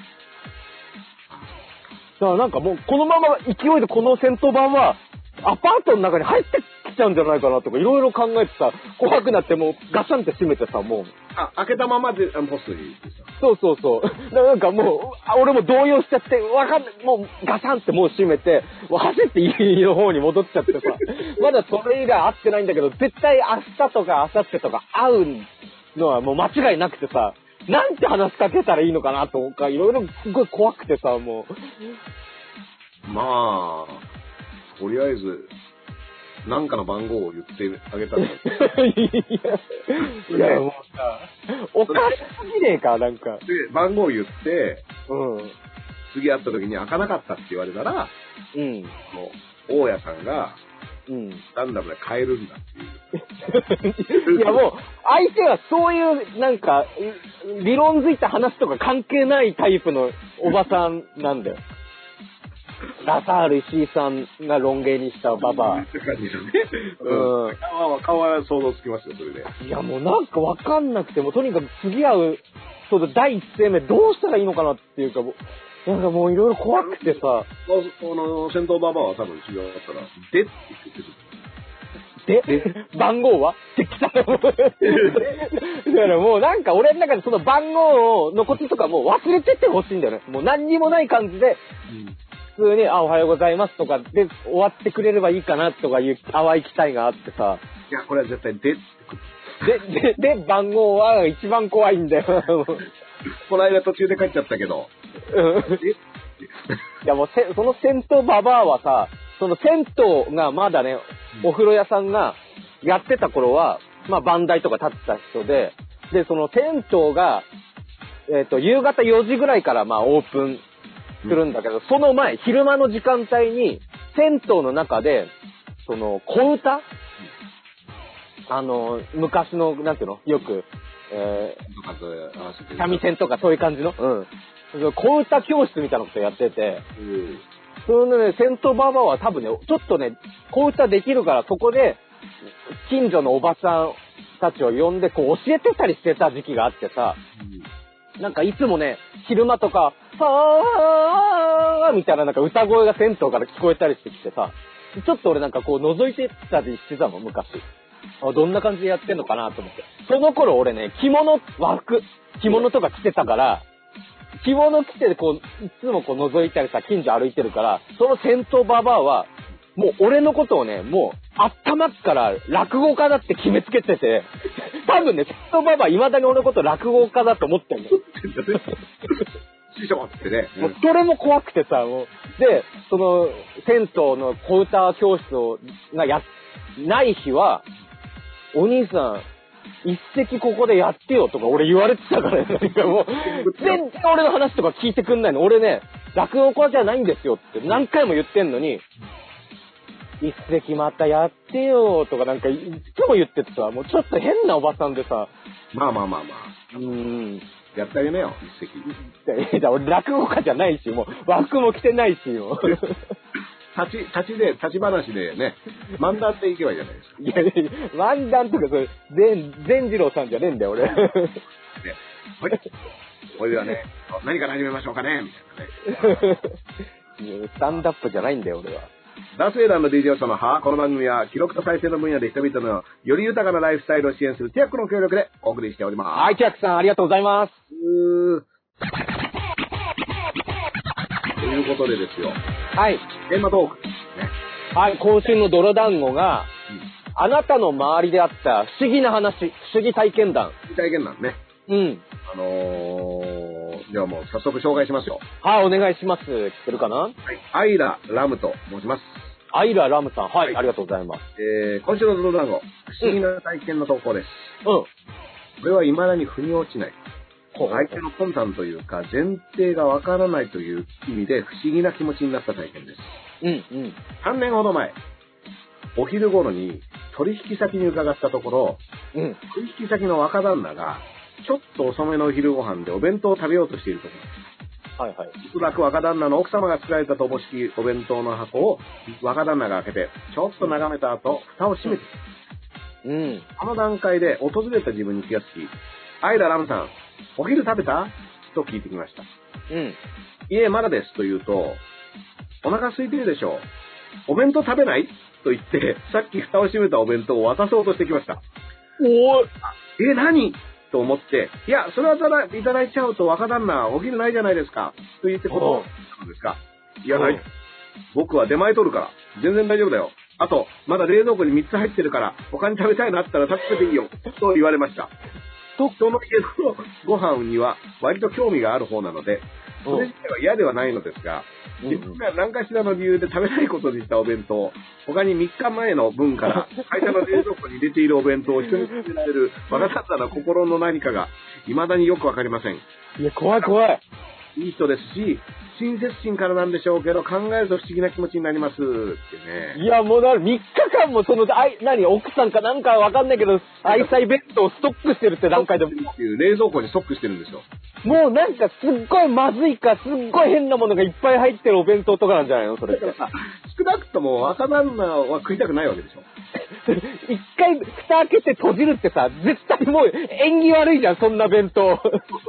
だからなんかもうこのまま勢いでこの戦闘版はアパートの中に入ってきちゃうんじゃないかなとかいろいろ考えてさ、怖くなってもうガシャンって閉めてさ、もう。 開けたままでポストに行ってさ。 そう。だからなんかもう、俺も動揺しちゃって、わかんない、もうガシャンってもう閉めて、もう走って家の方に戻っちゃってさ、まだそれ以来会ってないんだけど、絶対明日とか明後日とか会うのはもう間違いなくてさ、なんて話しかけたらいいのかなとか、いろいろすごい怖くてさ、もう。 まあ、とりあえず、なんかの番号を言ってあげたら。いや、もうさ、おかしすぎねえか、なんか。 で、番号を言って、次会った時に開かなかったって言われたら、大家さんが、ランダムで変えるんだっていう。 いやもう、相手はそういう、なんか、理論づいた話とか関係ないタイプのおばさんなんだよ。ラサール石井さんがロン毛にしたババア。 って感じのね。顔は想像つきますよ、それで。 いやもうなんかわかんなくても、とにかく次会う、第一声目どうしたらいいのかなっていうか、なんかもういろいろ怖くてさ。 戦闘ババアは多分違ったら、でって言ってくる。で番号はってきた。だからもうなんか俺の中でその番号のこととかもう忘れてってほしいんだよね。もう何にもない感じで、普通に、おはようございますとかで終わってくれればいいかなとかいう淡い期待があってさ。 いや、これは絶対でで、番号は一番怖いんだよ。 この間途中で帰っちゃったけど。 いやもうその銭湯ババアはさ、その銭湯がまだね、お風呂屋さんがやってた頃は、まあ番台とか立ってた人で、その銭湯が、夕方4時ぐらいからまあオープンするんだけど、その前、昼間の時間帯に、銭湯の中で、その、小歌、昔の、なんていうのよく、三味線とかそういう感じの、小歌教室みたいなことやってて、そのね、銭湯ババアは多分ね、ちょっとね、小歌できるから、そこで、 近所のおばさんたちを呼んで、こう教えてたりしてた時期があってさ、なんかいつもね、昼間とか、はーみたいななんか歌声が銭湯から聞こえたりしてきてさ、ちょっと俺なんかこう覗いてたりしてたの、昔。どんな感じでやってんのかなと思って。その頃俺ね、着物とか着てたから、着物着てこう、いつもこう覗いたりさ、近所歩いてるから、その銭湯ババアは、もう俺のことをね、もう頭っから落語家だって決めつけてて、多分ね、銭湯ババア未だに俺のこと落語家だと思ってんの。 師匠ってね。 もうそれも怖くてさ、もう。で、その、銭湯の小歌教室がない日は、お兄さん、一席ここでやってよとか俺言われてたからね。なんかもう、全然俺の話とか聞いてくんないの。俺ね、落語家じゃないんですよって何回も言ってんのに、一席またやってよとかなんかいつも言っててさ、もうちょっと変なおばさんでさ。 まあ。やってあげなよ、一席。 俺落語家じゃないし、もう和服も着てないし、もう。 立ち話でね、漫談で行けばいいじゃないですか。 いや、漫談とかそれ、善次郎さんじゃねえんだよ、俺。 はい。これではね、何から始めましょうかね、みたいなね。 スタンダップじゃないんだよ、俺は。 ダース・エイダーの DJ 様は、この番組は記録と再生の分野で人々のより豊かなライフスタイルを支援するティアックの協力でお送りしております。 はい、ティアックさんありがとうございます。 ということでですよ。 はい。 テーマトーク。ね。 はい、今週の泥団子が、あなたの周りであった不思議な話、不思議体験談。 体験談ね。 うん。 じゃあもう早速紹介しますよ。 はい、お願いします。聞けるかな？はい。 アイラ・ラムと申します。 アイラ・ラムさん。はい、ありがとうございます。 今週の泥団子、不思議な体験の投稿です。うん。これは未だに腑に落ちない。相手の魂胆というか、前提がわからないという意味で不思議な気持ちになった体験です。3年ほど前、お昼頃に取引先に伺ったところ、取引先の若旦那が、ちょっと遅めのお昼ご飯でお弁当を食べようとしているところでした。はいはい。おそらく若旦那の奥様が作られたとおぼしきお弁当の箱を若旦那が開けて、ちょっと眺めた後、蓋を閉めて、この段階で訪れた自分に気がつき、アイラ・ラムさん、お昼食べたと聞いてきました。いえ、まだですと言うと、お腹空いてるでしょう。お弁当食べないと言って、さっき蓋を閉めたお弁当を渡そうとしてきました。何と思って、いや、それはいただいちゃうと若旦那、お昼ないじゃないですか。と言ってことなんですか。いや、ない。僕は出前取るから。全然大丈夫だよ。あと、まだ冷蔵庫に3つ入ってるから、他に食べたいのあったら食べていいよ。と言われました。その家のご飯には割と興味がある方なので、それ自体は嫌ではないのですが、自分が何かしらの理由で食べないことにしたお弁当、他に3日前の分から会社の冷蔵庫に入れているお弁当を人に食べられる若旦那の心の何かが未だによくわかりません。 いや、怖い怖い。 いい人ですし、親切心からなんでしょうけど、考えると不思議な気持ちになりますってね。 いや、もう3日間もその、奥さんかなんかわかんないけど、愛妻弁当をストックしてるって段階でも。 冷蔵庫にストックしてるんですよ。 もうなんかすっごいまずいか、すっごい変なものがいっぱい入ってるお弁当とかなんじゃないのそれって。 少なくとも若旦那は食いたくないわけでしょ。 一回蓋開けて閉じるってさ、絶対もう縁起悪いじゃん、そんな弁当。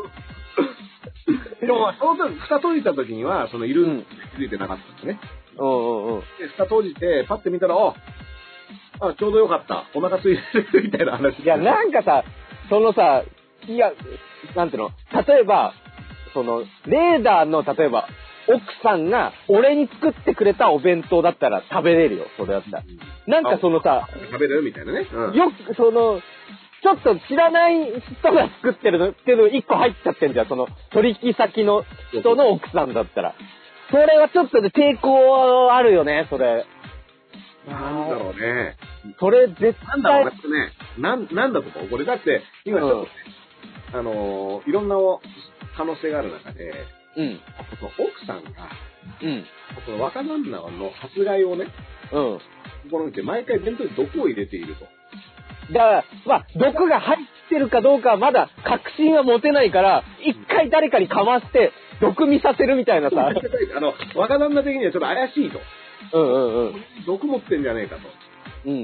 でも、その時、蓋閉じた時には、いるって気づいてなかったんですね。で、蓋閉じて、パッて見たら、ちょうどよかった。お腹空いてるみたいな話。 いや、なんかさ、いや、なんていうの、例えば、レーダーの、例えば、奥さんが俺に作ってくれたお弁当だったら食べれるよ、それだったら。なんか食べれるみたいなね。 よく、ちょっと知らない人が作ってるのっていうの1個入っちゃってんじゃん。取引先の人の奥さんだったら。それはちょっとね、抵抗あるよね、それ。 なんだろうね。 それ絶対。 なんだと思うこれだって、今ちょっとね、いろんな可能性がある中で、奥さんが、若旦那の殺害をね、試みて毎回弁当に毒を入れていると。 だから、毒が入ってるかどうかはまだ確信は持てないから、一回誰かにかまして、毒見させるみたいなさ。 若旦那的にはちょっと怪しいと。毒持ってんじゃねえかと。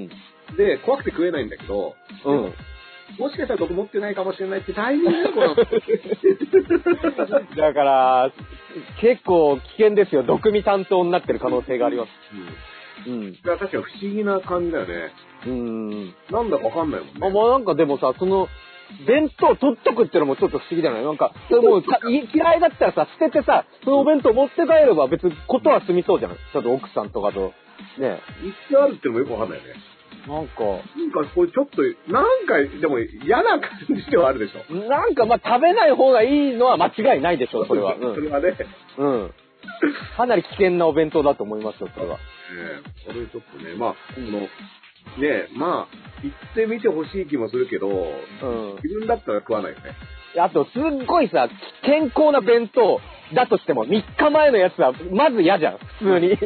で、怖くて食えないんだけど、 うん。 もしかしたら毒持ってないかもしれないってタイミングでこの。 だから、結構危険ですよ。毒味担当になってる可能性があります。 うん。だから確かに不思議な感じだよね。なんだかわかんないもんね。 まあなんかでもさ、その、弁当取っとくってのもちょっと不思議じゃない？なんか、それもう嫌いだったらさ、捨ててさ、そのお弁当持って帰れば別にことは済みそうじゃない？ちょっと奥さんとかと。ね。 いつあるってのもよくわかんないよね。 なんかこれちょっと、なんか、でも嫌な感じではあるでしょ。 なんかまあ食べない方がいいのは間違いないでしょ、それは。 それはね。 うん。かなり危険なお弁当だと思いますよ、それは。 これちょっとね、まあ、まあ、行ってみてほしい気もするけど、自分だったら食わないよね。 あと、すっごいさ、健康な弁当だとしても、3日前のやつは、まず嫌じゃん、普通に。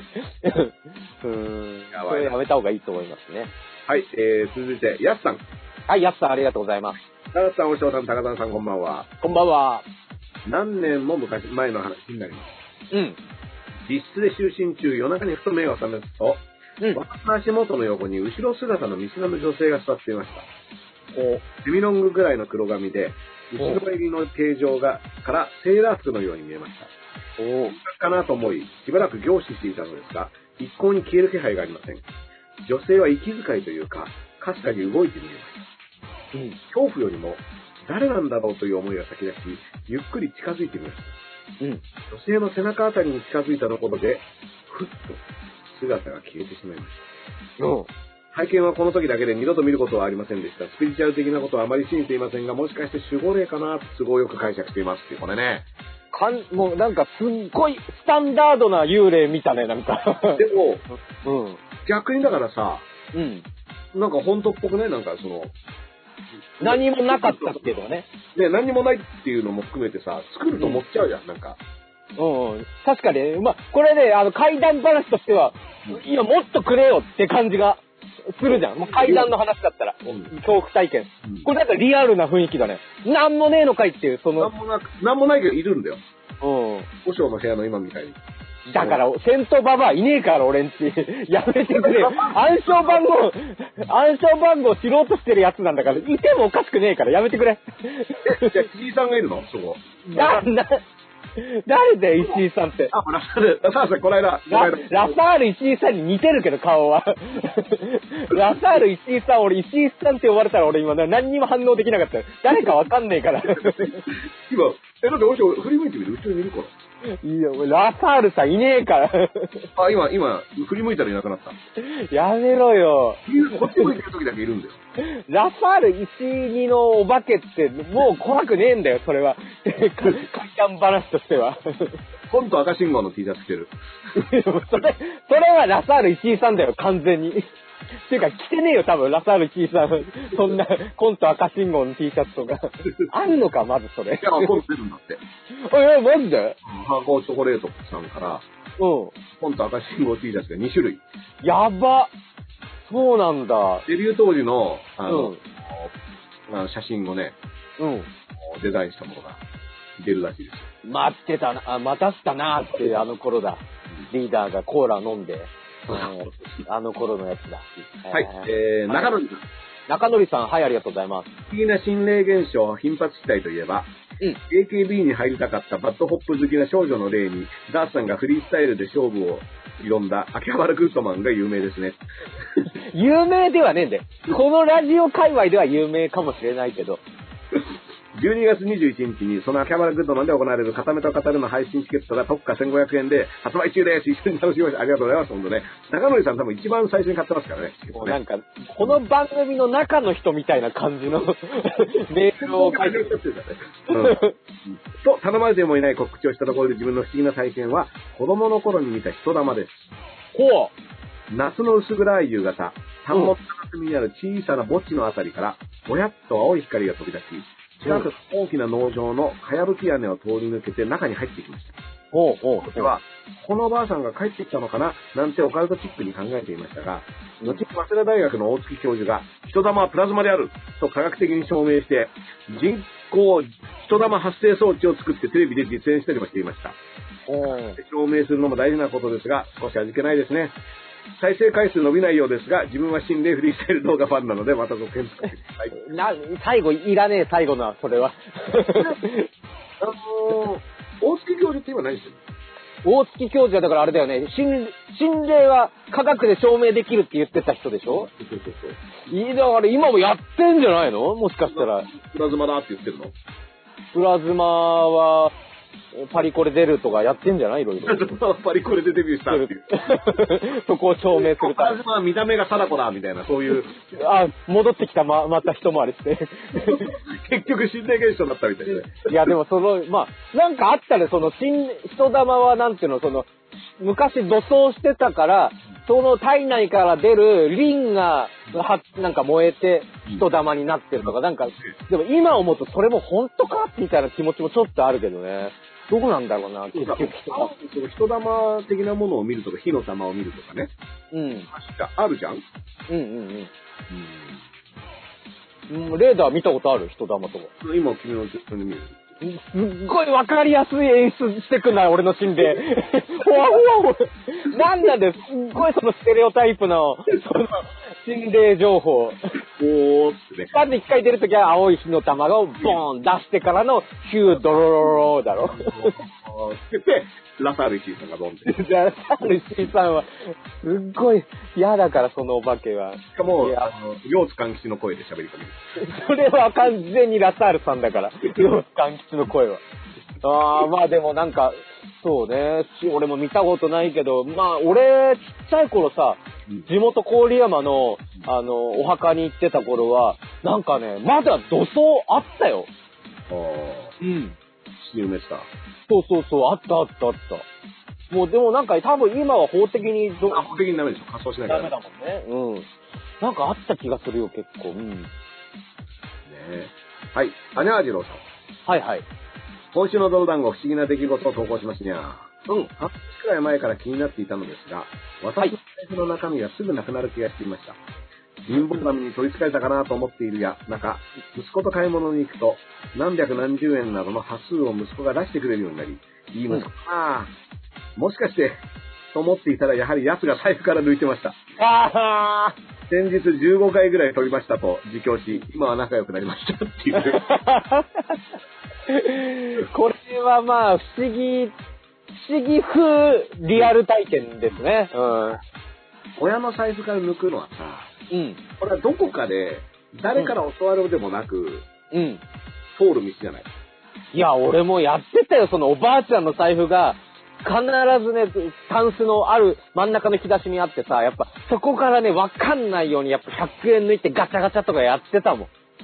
それやめた方がいいと思いますね。 はい、続いて、やすさん。 はい、やすさんありがとうございます。 やすさん、おしょうさん、高田さん、こんばんは。 こんばんは。 何年も前の話になります。 うん。 実質で就寝中、夜中にふと目を覚めると、私の足元の横に後ろ姿の見知らぬ女性が座っていました。セミロングぐらいの黒髪で、後ろ襟の形状からセーラー服のように見えました。かなと思い、しばらく凝視していたのですが、一向に消える気配がありません。女性は息遣いというか、かすかに動いて見えました。恐怖よりも、誰なんだろうという思いが先立ち、ゆっくり近づいてみました。女性の背中あたりに近づいたところで、ふっと姿が消えてしまいました。拝見はこの時だけで二度と見ることはありませんでした。スピリチュアル的なことはあまり信じていませんが、もしかして守護霊かなと都合よく解釈していますっていう、これね。 もうなんかすっごいスタンダードな幽霊見たね、なんか。 でも、逆にだからさ、なんか本当っぽくね、なんかその、 何もなかったけどね。 何もないっていうのも含めてさ、作ると思っちゃうじゃん、なんか。 確かに、まあ、これね、怪談話としては、いや、もっとくれよって感じがするじゃん。もう怪談の話だったら。恐怖体験。これなんかリアルな雰囲気だね。なんもねえのかいっていう、その。 なんもないけどいるんだよ。和尚の部屋の今みたいに。 だから、戦闘ババアいねえから、俺んち。やめてくれよ。暗証番号知ろうとしてるやつなんだから、いてもおかしくねえから、やめてくれ。 じゃあ、石井さんがいるのそこ。 誰だよ、石井さんって。 ラサールさん、この間。 ラサール石井さんに似てるけど、顔は。ラサール石井さん、俺石井さんって呼ばれたら俺今何にも反応できなかった。誰かわかんねえから。 今、だっておしょ振り向いてみる、後ろにいるから。 いいよ、ラサールさんいねえから。 今、振り向いたらいなくなった。 やめろよ。 こっち向いてる時だけいるんだよ。 ラサール石井のお化けってもう怖くねえんだよ、それは。怪談話としては。 コント赤信号の T シャツ着てる。 それはラサール石井さんだよ、完全に。っていうか、着てねえよ、多分、ラサール石井さん。そんな、コント赤信号の T シャツとか。あるのか、まずそれ。 いや、コント出るんだって。 マジで？ ハーコーチョコレートさんから、コント赤信号 T シャツが2種類。 やば。そうなんだ。 デビュー当時の、写真をね、デザインしたものが出るらしいですよ。 待たせたなーって、あの頃だ。リーダーがコーラ飲んで。あの頃のやつだ。 はい、中野さん。 中野さん、はい、ありがとうございます。 不思議な心霊現象、頻発地帯といえば、AKB に入りたかったバッドホップ好きな少女の例に、ダースさんがフリースタイルで勝負を挑んだ秋葉原グッドマンが有名ですね。 有名ではねえんだよ。このラジオ界隈では有名かもしれないけど。 12月21日にその秋葉原グッドマンで行われる片目と語るの配信チケットが特価1500円で発売中です。一緒に楽しみました。ありがとうございます。本当ね。中野さん多分一番最初に買ってますからね。 もうなんか、この番組の中の人みたいな感じのメールを書いてる。 と、頼まれてもいない告知をしたところで自分の不思議な体験は、子供の頃に見た人玉です。 ほう。夏の薄暗い夕方、田んぼの隅にある小さな墓地のあたりから、ぼやっと青い光が飛び出し、近く大きな農場のかやぶき屋根を通り抜けて中に入ってきました。では、このおばあさんが帰ってきたのかななんてオカルトチックに考えていましたが、後に早稲田大学の大月教授が、人玉はプラズマであると科学的に証明して、人工人玉発生装置を作ってテレビで実演したりもしていました。証明するのも大事なことですが、少し味気ないですね。 再生回数伸びないようですが、自分は心霊フリースタイル動画ファンなので、また続編作ってください。 最後いらねえ、最後のは、それは。 大月教授って今何してるの？ 大月教授はだからあれだよね、心霊は科学で証明できるって言ってた人でしょ？ そう。 だから今もやってんじゃないの？もしかしたら。 プラズマだって言ってるの？ プラズマは、パリコレ出るとかやってんじゃない？いろいろ。 パリコレでデビューしたっていう。 そこを証明するプラズマは見た目が貞子だみたいな、そういう。 戻ってきたまた一回りして。 結局心霊現象だったみたいで。 いやでもなんかあったら人玉はなんていうの、昔土葬してたから、その体内から出るリンが、なんか燃えて人玉になってるとか、なんか、でも今思うとそれも本当かみたいな気持ちもちょっとあるけどね。どうなんだろうな、結局。 人玉的なものを見るとか、火の玉を見るとかね。 うん。 あるじゃん？ レーダー見たことある？人玉とか。 今君の実況で見る。 すっごいわかりやすい演出してくんない俺の心霊。ほわほわほわ。なんだですっごいそのステレオタイプの、心霊情報。 おーってね。 まず一回出るときは青い火の玉をボーン出してからのヒュードロロロだろ。 で、ラサール石井さんがドンって。 ラサール石井さんは、すっごい嫌だから、そのお化けは。 しかも、両津勘吉の声で喋りかける。 それは完全にラサールさんだから、両津勘吉の声は。まあでもなんか、そうね、俺も見たことないけど、まあ俺、ちっちゃい頃さ、地元郡山の、お墓に行ってた頃は、なんかね、まだ土葬あったよ。 うん。死に埋めてた。 そう、あった。もうでもなんか多分今は法的に法的にダメでしょ。仮装しなきゃダメだもんね。なんかあった気がするよ、結構。ねえ。はい。アニャージローさん。 はい。 今週の泥団子不思議な出来事を投稿しますにゃ。半年くらい前から気になっていたのですが、私の財布の中身はすぐなくなる気がしていました。貧乏神に取り憑かれたかなと思っているや、中、息子と買い物に行くと、何百何十円などの端数を息子が出してくれるようになり、いい息子か、もしかして、と思っていたらやはり奴が財布から抜いてました。先日15回ぐらい取りましたと自供し、今は仲良くなりましたっていう。 これはまあ、不思議風リアル体験ですね。 親の財布から抜くのはさ、これはどこかで誰から教わるでもなく、通る道じゃない。 いや、俺もやってたよ。そのおばあちゃんの財布が必ずね、タンスのある真ん中の引き出しにあってさ、やっぱそこからね、わかんないようにやっぱ100円抜いてガチャガチャとかやってたもん。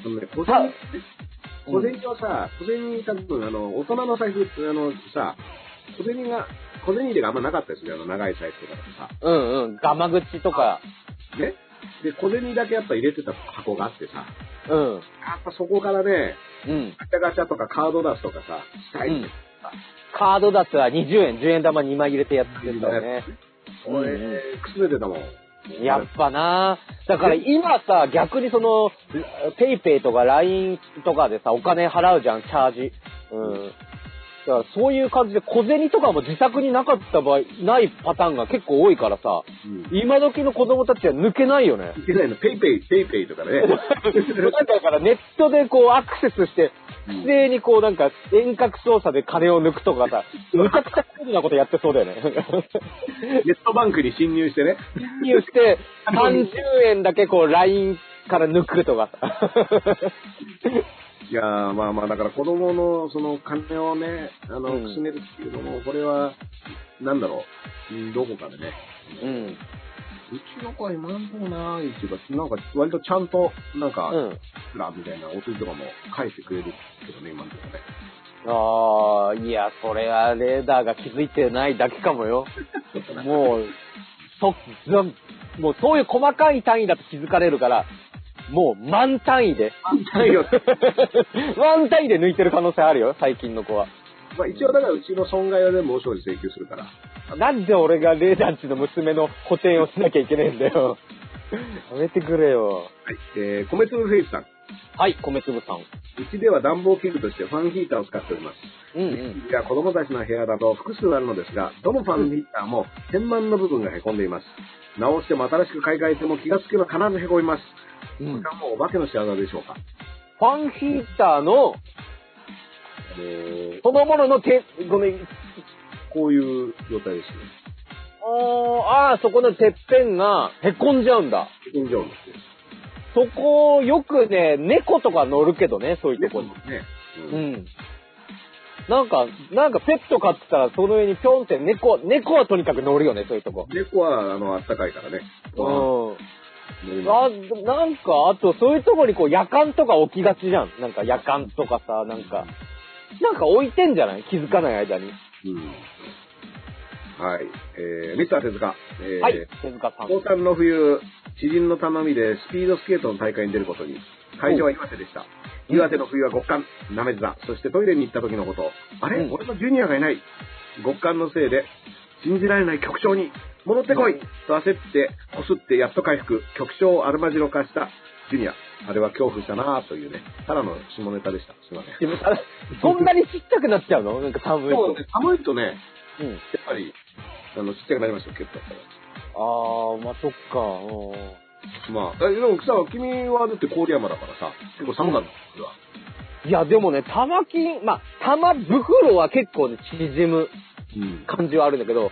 小銭はさ、多分大人の財布さ、小銭入れがあんまなかったですよ、長い財布とかだとさ。 ガマ口とか。 ね。で、小銭だけやっぱ入れてた箱があってさ。やっぱそこからね、ガチャガチャとかカードダスとかさ、したいんだよ。 カードダスは20円、10円玉2枚入れてやってたよね。 俺、くすねてたもん。 やっぱなだから今さ、逆にペイペイとか LINE とかでさ、お金払うじゃん、チャージ。だからそういう感じで小銭とかも自宅になかった場合、ないパターンが結構多いからさ、今時の子供たちは抜けないよね。 抜けないの、ペイペイとかね。 だからネットでこうアクセスして、不正にこうなんか遠隔操作で金を抜くとかさ、むちゃくちゃ高なことやってそうだよね。 ネットバンクに侵入してね。 侵入して、30円だけこう LINE から抜くとかさ。 いやー、まあだから子供のその金をね、くすねるっていうのも、これは、なんだろう、どこかでね。うちの子は今んとこないっていうか、なんか割とちゃんと、なんか、みたいなお釣りとかも返してくれるけどね、今んとこね。 いや、それはレーダーが気づいてないだけかもよ。もうそういう細かい単位だと気づかれるから、もう万単位で。万単位で抜いてる可能性あるよ、最近の子は。 まあ一応だからうちの損害は全部大掃除請求するから。 なんで俺がレーダーチの娘の補填をしなきゃいけないんだよ。やめてくれよ。 はい。米粒フェイスさん。 はい、米粒さん。 うちでは暖房器具としてファンヒーターを使っております。いや、子供たちの部屋だと複数あるのですが、どのファンヒーターも天板の部分がへこんでいます。直しても新しく買い替えても気がつけば必ずへこみます。これはもうお化けの仕業でしょうか。 ファンヒーターの、そのもののごめん。 こういう状態ですね。 そこのてっぺんがへこんじゃうんだ。 へこんじゃうんですよ。 そこ、よくね、猫とか乗るけどね、そういうとこに。 ね。 なんかペット飼ってたらその上にぴょんって猫はとにかく乗るよね、そういうとこ。 猫は、あったかいからね。 なんか、あとそういうとこにこう、夜間とか置きがちじゃん。なんか夜間とかさ、なんか置いてんじゃない？気づかない間に。 はい。ミスター手塚。 はい、手塚さん。 高3の冬、知人の頼みでスピードスケートの大会に出ることに。会場は岩手でした。岩手の冬は極寒、なめてた。そしてトイレに行った時のこと。あれ、俺のジュニアがいない。極寒のせいで、信じられない局長に、戻ってこいと焦って、こすってやっと回復。局長をアルマジロ化したジュニア。あれは恐怖したなぁというね、ただの下ネタでした。すいません。 そんなにちっちゃくなっちゃうの？なんか寒いと。 そうね、寒いとね、やっぱり、ちっちゃくなりますよ、結構だったら。 まあそっか。 まあ、でもさ、君はだって郡山だからさ、結構寒かった、それは。 いや、でもね、玉袋は結構ね、縮む感じはあるんだけど、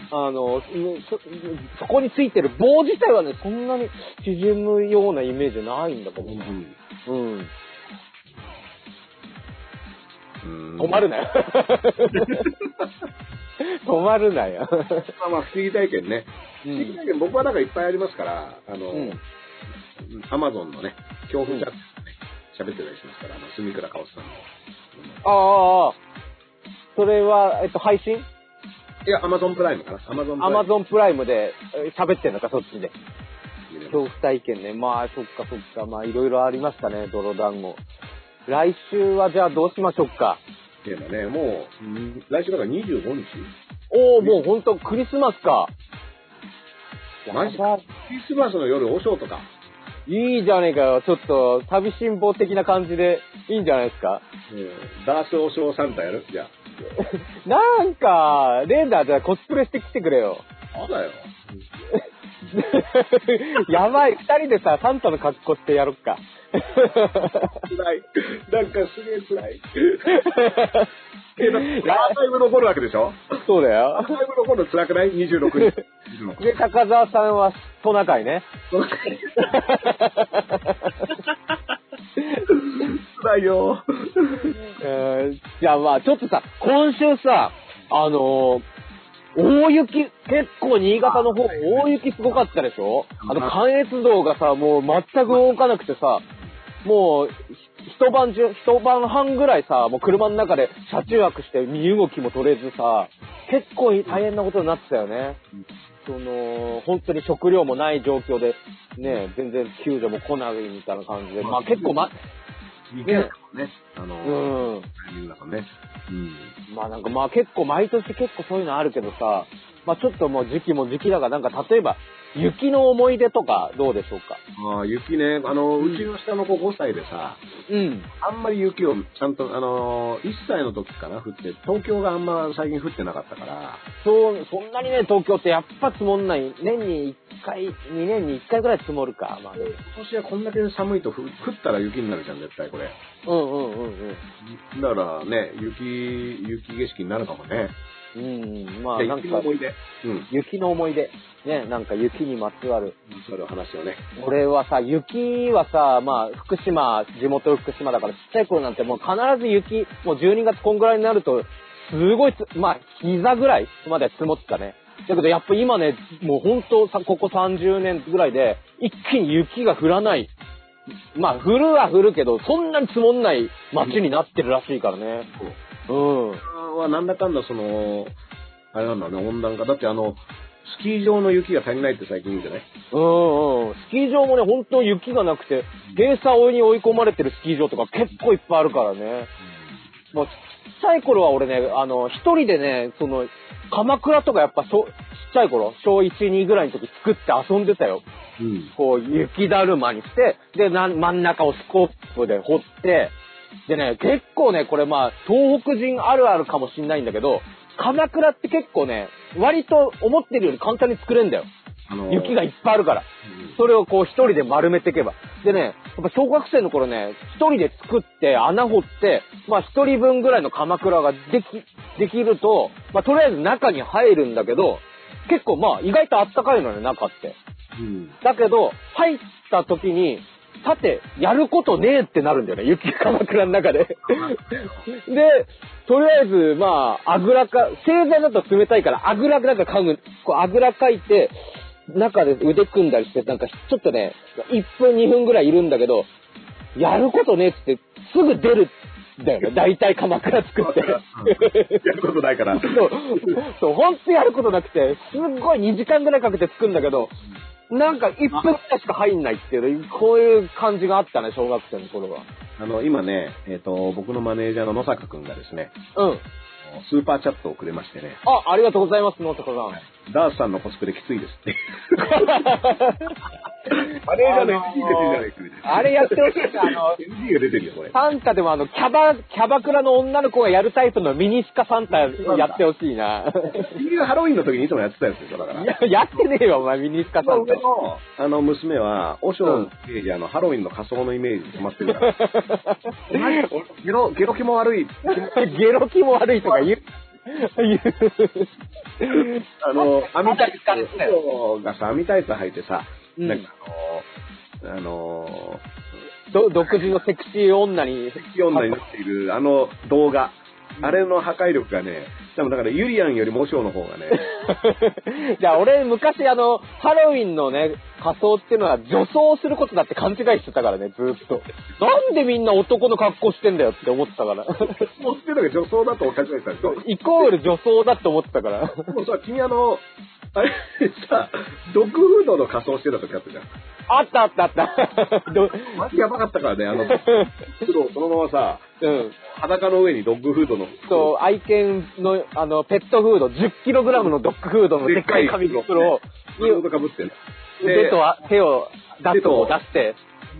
そこについてる棒自体はね、そんなに縮むようなイメージないんだけどな。止まるなよ。止まるなよ。 まあ、不思議体験ね。不思議体験、僕はなんかいっぱいありますから、アマゾンのね、恐怖チャットね、喋ってたりしますから、住倉かおさんの。 それは、配信？ いや、アマゾンプライムかな。アマゾンプライムで喋ってんのか、そっちで。恐怖体験ね。まあ、そっか。まあ、いろいろありましたね、泥団子。来週はじゃあどうしましょうか。 ね、もう、来週だから25日？ もうほんとクリスマスか。 マジか。クリスマスの夜、おショーとか。 いいじゃねえかよ。ちょっと、旅辛抱的な感じでいいんじゃないですか。 ダースおショーサンタやる？じゃあ。 なんか、レーダーじゃあコスプレしてきてくれよ。 そうだよ。 やばい、二人でさ、サンタの格好してやろっか。 辛い。なんかすげえ辛い。アーカイブ残るわけでしょ？ そうだよ。 アーカイブ残るの辛くない？ 26日。 で、高澤さんはトナカイね。 トナカイ。辛いよ。 じゃあまあ、ちょっとさ、今週さ、大雪、結構新潟の方、大雪すごかったでしょ？関越道がさ、もう全く動かなくてさ、もう、一晩半ぐらいさ、もう車の中で車中泊して身動きも取れずさ、結構大変なことになってたよね。本当に食料もない状況で、ね、全然救助も来ないみたいな感じで、まあ結構ね。皆さんね。 まあなんかまあ結構毎年結構そういうのあるけどさ、まあちょっともう時期も時期だから、なんか例えば雪の思い出とかどうでしょうか？ 雪ね、うちの下の子5歳でさ、あんまり雪をちゃんと、1歳の時かな、降って、東京があんま最近降ってなかったから。 そんなにね、東京ってやっぱ積もんない。年に1回、2年に1回ぐらい積もるか。まあね、 今年はこんだけ寒いと降ったら雪になるじゃん、絶対これ。だからね、雪景色になるかもね。 まあなんか、雪の思い出。ね、なんか雪にまつわる話をね。 俺はさ、雪はさ、まあ地元福島だからちっちゃい頃なんてもう必ず雪、もう12月こんぐらいになると、すごいまあ膝ぐらいまで積もってたね。だけどやっぱ今ね、もうほんとここ30年ぐらいで、一気に雪が降らない。まあ降るは降るけど、そんなに積もんない街になってるらしいからね。 はなんだかんだあれなんだね、温暖化。だってスキー場の雪が足りないって最近言うんじゃない？ スキー場もね、本当雪がなくて、閉鎖に追い込まれてるスキー場とか結構いっぱいあるからね。もうちっちゃい頃は俺ね、一人でね、鎌倉とかやっぱちっちゃい頃、小1、2ぐらいの時作って遊んでたよ。 こう雪だるまにして、で、真ん中をスコープで掘って、でね、結構ね、これまあ、東北人あるあるかもしんないんだけど、鎌倉って結構ね、割と思ってるより簡単に作れるんだよ。雪がいっぱいあるから。それをこう一人で丸めていけば。でね、やっぱ小学生の頃ね、一人で作って穴掘って、まあ一人分ぐらいの鎌倉ができると、まあとりあえず中に入るんだけど、結構まあ意外とあったかいのね、中って。だけど、入った時に、さて、やることねえってなるんだよね、雪鎌倉の中で。で、とりあえず、まあ、あぐらか、正座だと冷たいから、あぐらなんかかぐ、こう、あぐらかいて、中で腕組んだりして、なんかちょっとね、1分2分ぐらいいるんだけど、やることねえって、すぐ出るんだよね、大体鎌倉作って。やることないから。 そう、ほんとやることなくて、すっごい2時間ぐらいかけて作るんだけど、なんか1分くらいしか入んないっていう、こういう感じがあったね、小学生の頃は。 今ね、僕のマネージャーの野坂くんがですね、スーパーチャットをくれましてね。 ありがとうございます、野坂さん。 ダースさんのコスプレきついですって。マネージャーの NG が出てるじゃないですか。 あれやってほしいです。 NG が出てるよ、これ。 サンタでもキャバクラの女の子がやるタイプのミニスカサンタやってほしいな。 君がハロウィンの時にいつもやってたやつでしょ、だから。 やってねえよ、お前、ミニスカサンタ。 娘は、和尚のイメージ、ハロウィンの仮装のイメージで決まってるから。ゲロ気も悪い。 ゲロ気も悪いとか言う。 網タイツがさ、網タイツ履いてさ、なんか独自のセクシー女になっている、動画。あれの破壊力がね、多分だからユリアンよりもショーの方がね。 じゃあ俺昔ハロウィンのね、仮装っていうのは女装することだって勘違いしてたからね、ずーっと。なんでみんな男の格好してんだよって思ってたから。 仮装っていうのが女装だと勘違いしたんですよ。 イコール女装だって思ってたから。 でもさ、君あれさ、ドッグフードの仮装してた時あったじゃん。 あった。 マジやばかったからね、そのままさ、裸の上にドッグフードの。 そう、愛犬の、ペットフード、10キログラムのドッグフードのでっかい紙袋を、 かぶって腕と手を出して、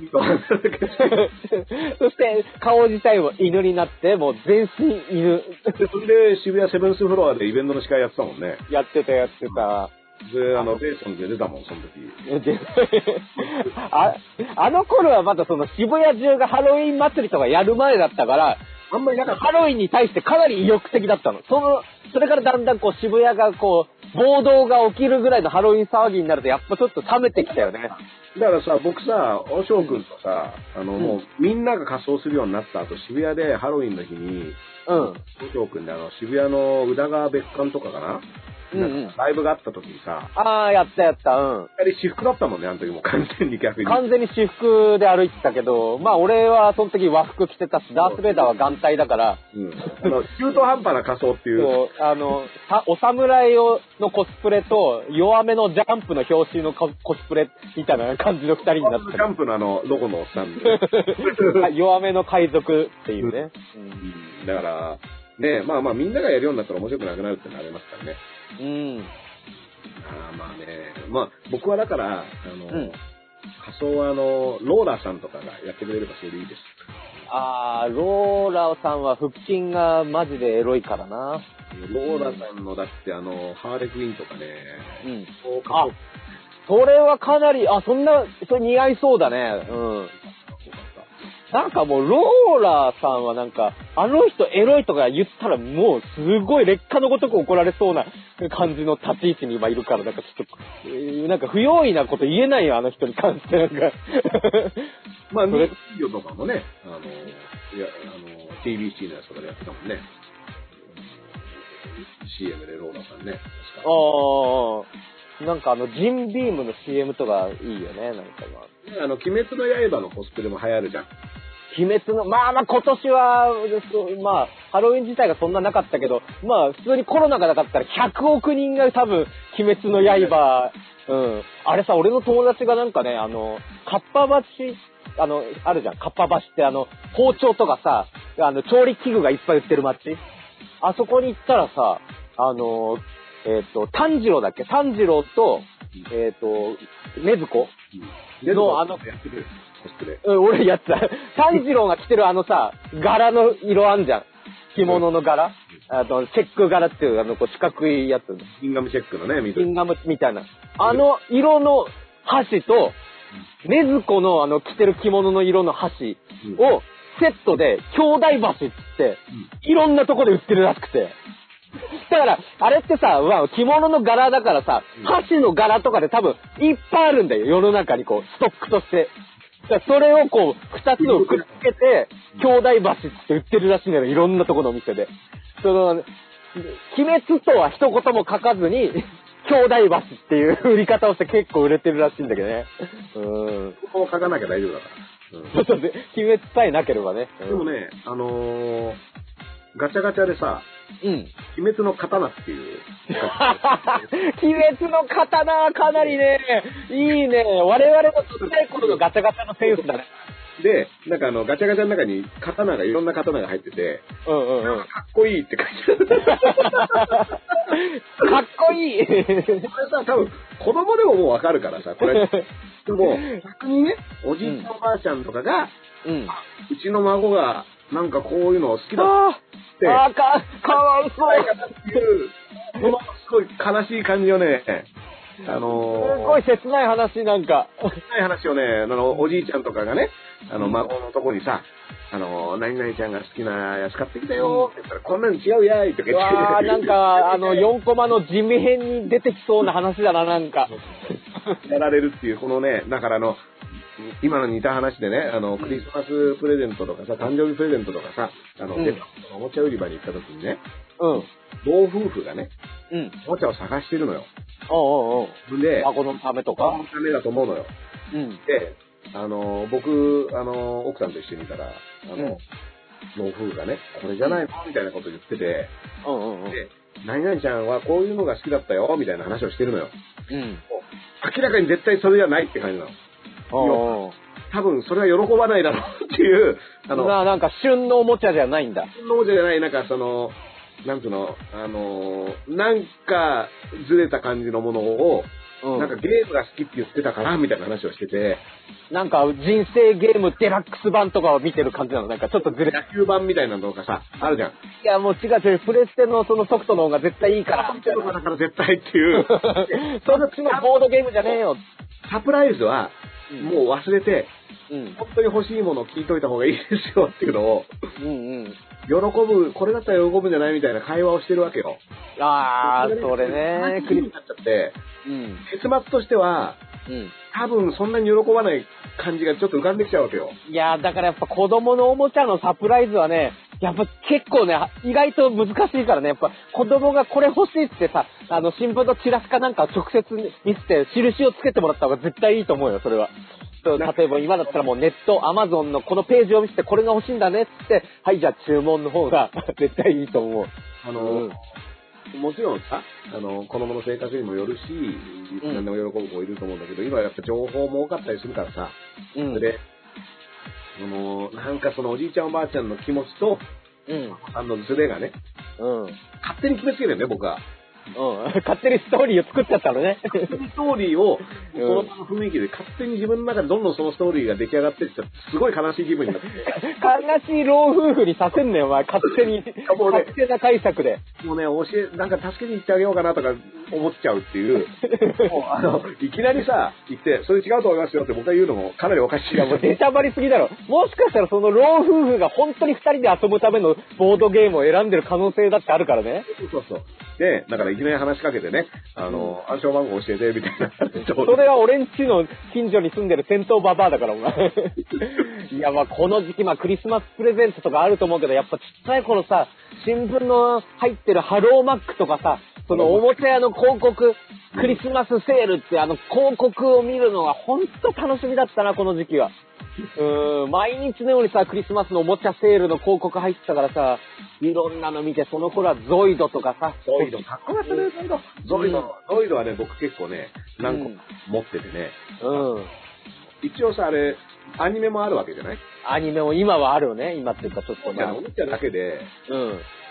そして顔自体も犬になって、もう全身犬。 それで渋谷セブンスフロアでイベントの司会やってたもんね。 やってた。で、 ベーソンで出たもん、その時。 あの頃はまだその渋谷中がハロウィン祭りとかやる前だったから、あんまりなんかハロウィンに対してかなり意欲的だったの。それからだんだんこう渋谷がこう、暴動が起きるぐらいのハロウィン騒ぎになるとやっぱちょっと冷めてきたよね。 だからさ、僕さ、おしょうくんとさ、もうみんなが仮装するようになった後、渋谷でハロウィンの日に、おしょうくんで渋谷の宇田川別館とかかな、ライブがあった時にさ、 やった。 あれ私服だったもんね、あの時も完全に逆に。 完全に私服で歩いてたけど、まあ俺はその時和服着てたし、ダースベイダーは眼帯だから、 中途半端な仮装っていう。 そう、お侍のコスプレと、弱めのジャンプの表紙のコスプレみたいな感じの二人になってた。 ジャンプのロゴのおっさんで。 弱めの海賊っていうね。 だから、ね、まあみんながやるようになったら面白くなくなるってのありますからね。まあね、僕はだから、仮装はローラさんとかがやってくれればそれでいいです。 ローラさんは腹筋がマジでエロいからな。 ローラさんのだってハーレクイーンとかね、 それはかなり、それ似合いそうだね。なんかもう、ローラーさんはなんか、あの人エロいとか言ったらもうすごい劣化のごとく怒られそうな感じの立ち位置に今いるから、なんかちょっと、なんか不用意なこと言えないよ、あの人に関してなんか。 まあ、ミスキヨとかもね、TBC のやつとかでやってたもんね。CM でローラーさんね。 なんかジンビームの CM とかいいよね、なんか今。 鬼滅の刃のコスプレも流行るじゃん。 鬼滅の、まあ今年は、ハロウィン自体がそんななかったけど、普通にコロナがなかったら100億人が多分、鬼滅の刃、あれさ、俺の友達がなんかね、かっぱ橋、あるじゃん、かっぱ橋って包丁とかさ、調理器具がいっぱい売ってる街。あそこに行ったらさ、炭治郎だっけ、炭治郎と、 ねずこのやってくれる。コスプレ。 俺やってた。炭治郎が着てる柄の色あんじゃん。着物の柄。チェック柄っていう、四角いやつ。 ギンガムチェックのね、 ギンガムみたいな。色の箸と、ねずこの着てる着物の色の箸をセットで、兄弟箸っつって、いろんなとこで売ってるらしくて。だから、あれってさ、着物の柄だからさ、箸の柄とかで多分いっぱいあるんだよ。世の中にストックとして。それを二つをくっつけて、兄弟箸って売ってるらしいんだよ。いろんなとこのお店で。鬼滅とは一言も書かずに、兄弟箸っていう売り方をして結構売れてるらしいんだけどね。 ここを書かなきゃ大丈夫だから。 そうで、鬼滅さえなければね。 でもね、ガチャガチャでさ、鬼滅の刀っていう。 鬼滅の刀はかなりね、いいね。我々のちっちゃい頃のガチャガチャのセンスだね。 で、ガチャガチャの中にいろんな刀が入ってて、かっこいいって書いてある。 かっこいい。 これさ、多分、子供でももうわかるからさ、これ。でも、逆にね、おじいちゃんおばあちゃんとかが、うちの孫が、なんかこういうの好きだって。 かわいそう。 っていう、このすごい悲しい感じをね、 すごい切ない話なんか。 切ない話をね、おじいちゃんとかがね、孫のとこにさ、何々ちゃんが好きなやつ買ってきたよって言ったら、こんなの違うやいとか言って。 なんか、4コマの地味編に出てきそうな話だな、なんか。 やられるっていう、このね、だから今の似た話でね、クリスマスプレゼントとかさ、誕生日プレゼントとかさ、おもちゃ売り場に行った時にね、老夫婦がね、おもちゃを探してるのよ。で、 孫のためとか孫のためだと思うのよ。で、僕、奥さんと一緒にいたら、老夫婦がね、これじゃないのみたいなこと言ってて、で、何々ちゃんはこういうのが好きだったよみたいな話をしてるのよ。明らかに絶対それじゃないって感じなの。多分それは喜ばないだろうっていう、 なんか旬のおもちゃじゃないんだ。 旬のおもちゃじゃない、なんかなんつうの、なんかずれた感じのものを、なんかゲームが好きって言ってたからみたいな話をしてて、 なんか人生ゲームデラックス版とかを見てる感じなの。なんかちょっとずれた。 野球版みたいなのとかさ、あるじゃん。いやもう違う、プレステのそのソフトの方が絶対いいから。 みたいな。だから絶対っていう。 そっちのボードゲームじゃねえよ。 サプライズは、もう忘れて、本当に欲しいものを聞いといた方がいいですよっていうのを、これだったら喜ぶんじゃないみたいな会話をしてるわけよ。 それね。 クリになっちゃって、結末としては、多分そんなに喜ばない感じがちょっと浮かんできちゃうわけよ。 いやだからやっぱ子供のおもちゃのサプライズはね、やっぱ結構ね、意外と難しいからね、やっぱ子供がこれ欲しいってさ、新聞のチラシかなんか直接見せて印をつけてもらった方が絶対いいと思うよ、それは。例えば今だったらもうネット、アマゾンのこのページを見せてこれが欲しいんだねって、はい、じゃあ注文の方が絶対いいと思う。 もちろんさ、子供の生活にもよるし、何でも喜ぶ子いると思うんだけど、今やっぱ情報も多かったりするからさ、で、なんかおじいちゃんおばあちゃんの気持ちと、ズレがね、勝手に決めつけるよね、僕は。 勝手にストーリーを作っちゃったのね。 ストーリーを、その雰囲気で勝手に自分の中でどんどんそのストーリーが出来上がってってすごい悲しい気分になって。 悲しい老夫婦にさせんねよ、お前。勝手に。勝手な解釈で。 もうね、なんか助けに行ってあげようかなとか思っちゃうっていう。もういきなりさ、言って、それ違うと思いますよって僕が言うのもかなりおかしい。 いや、もう出しゃばりすぎだろ。もしかしたらその老夫婦が本当に二人で遊ぶためのボードゲームを選んでる可能性だってあるからね。 そう。で、だからいきなり話しかけてね、暗証番号教えて、みたいな。 それは俺んちの近所に住んでる戦闘ババアだから、お前。いや、この時期、クリスマスプレゼントとかあると思うけど、やっぱちっちゃい頃さ、新聞の入ってるハローマックとかさ、そのおもちゃ屋の広告、クリスマスセールって広告を見るのがほんと楽しみだったな、この時期は。毎日のようにさ、クリスマスのおもちゃセールの広告入ってたからさ、いろんなの見て、その頃はゾイドとかさ。 ゾイド、かっこよかったね、ゾイドはね、僕結構ね、何個持っててね。一応さ、あれ、アニメもあるわけじゃない？ アニメも今はあるよね、今っていうかちょっとおもちゃだけで、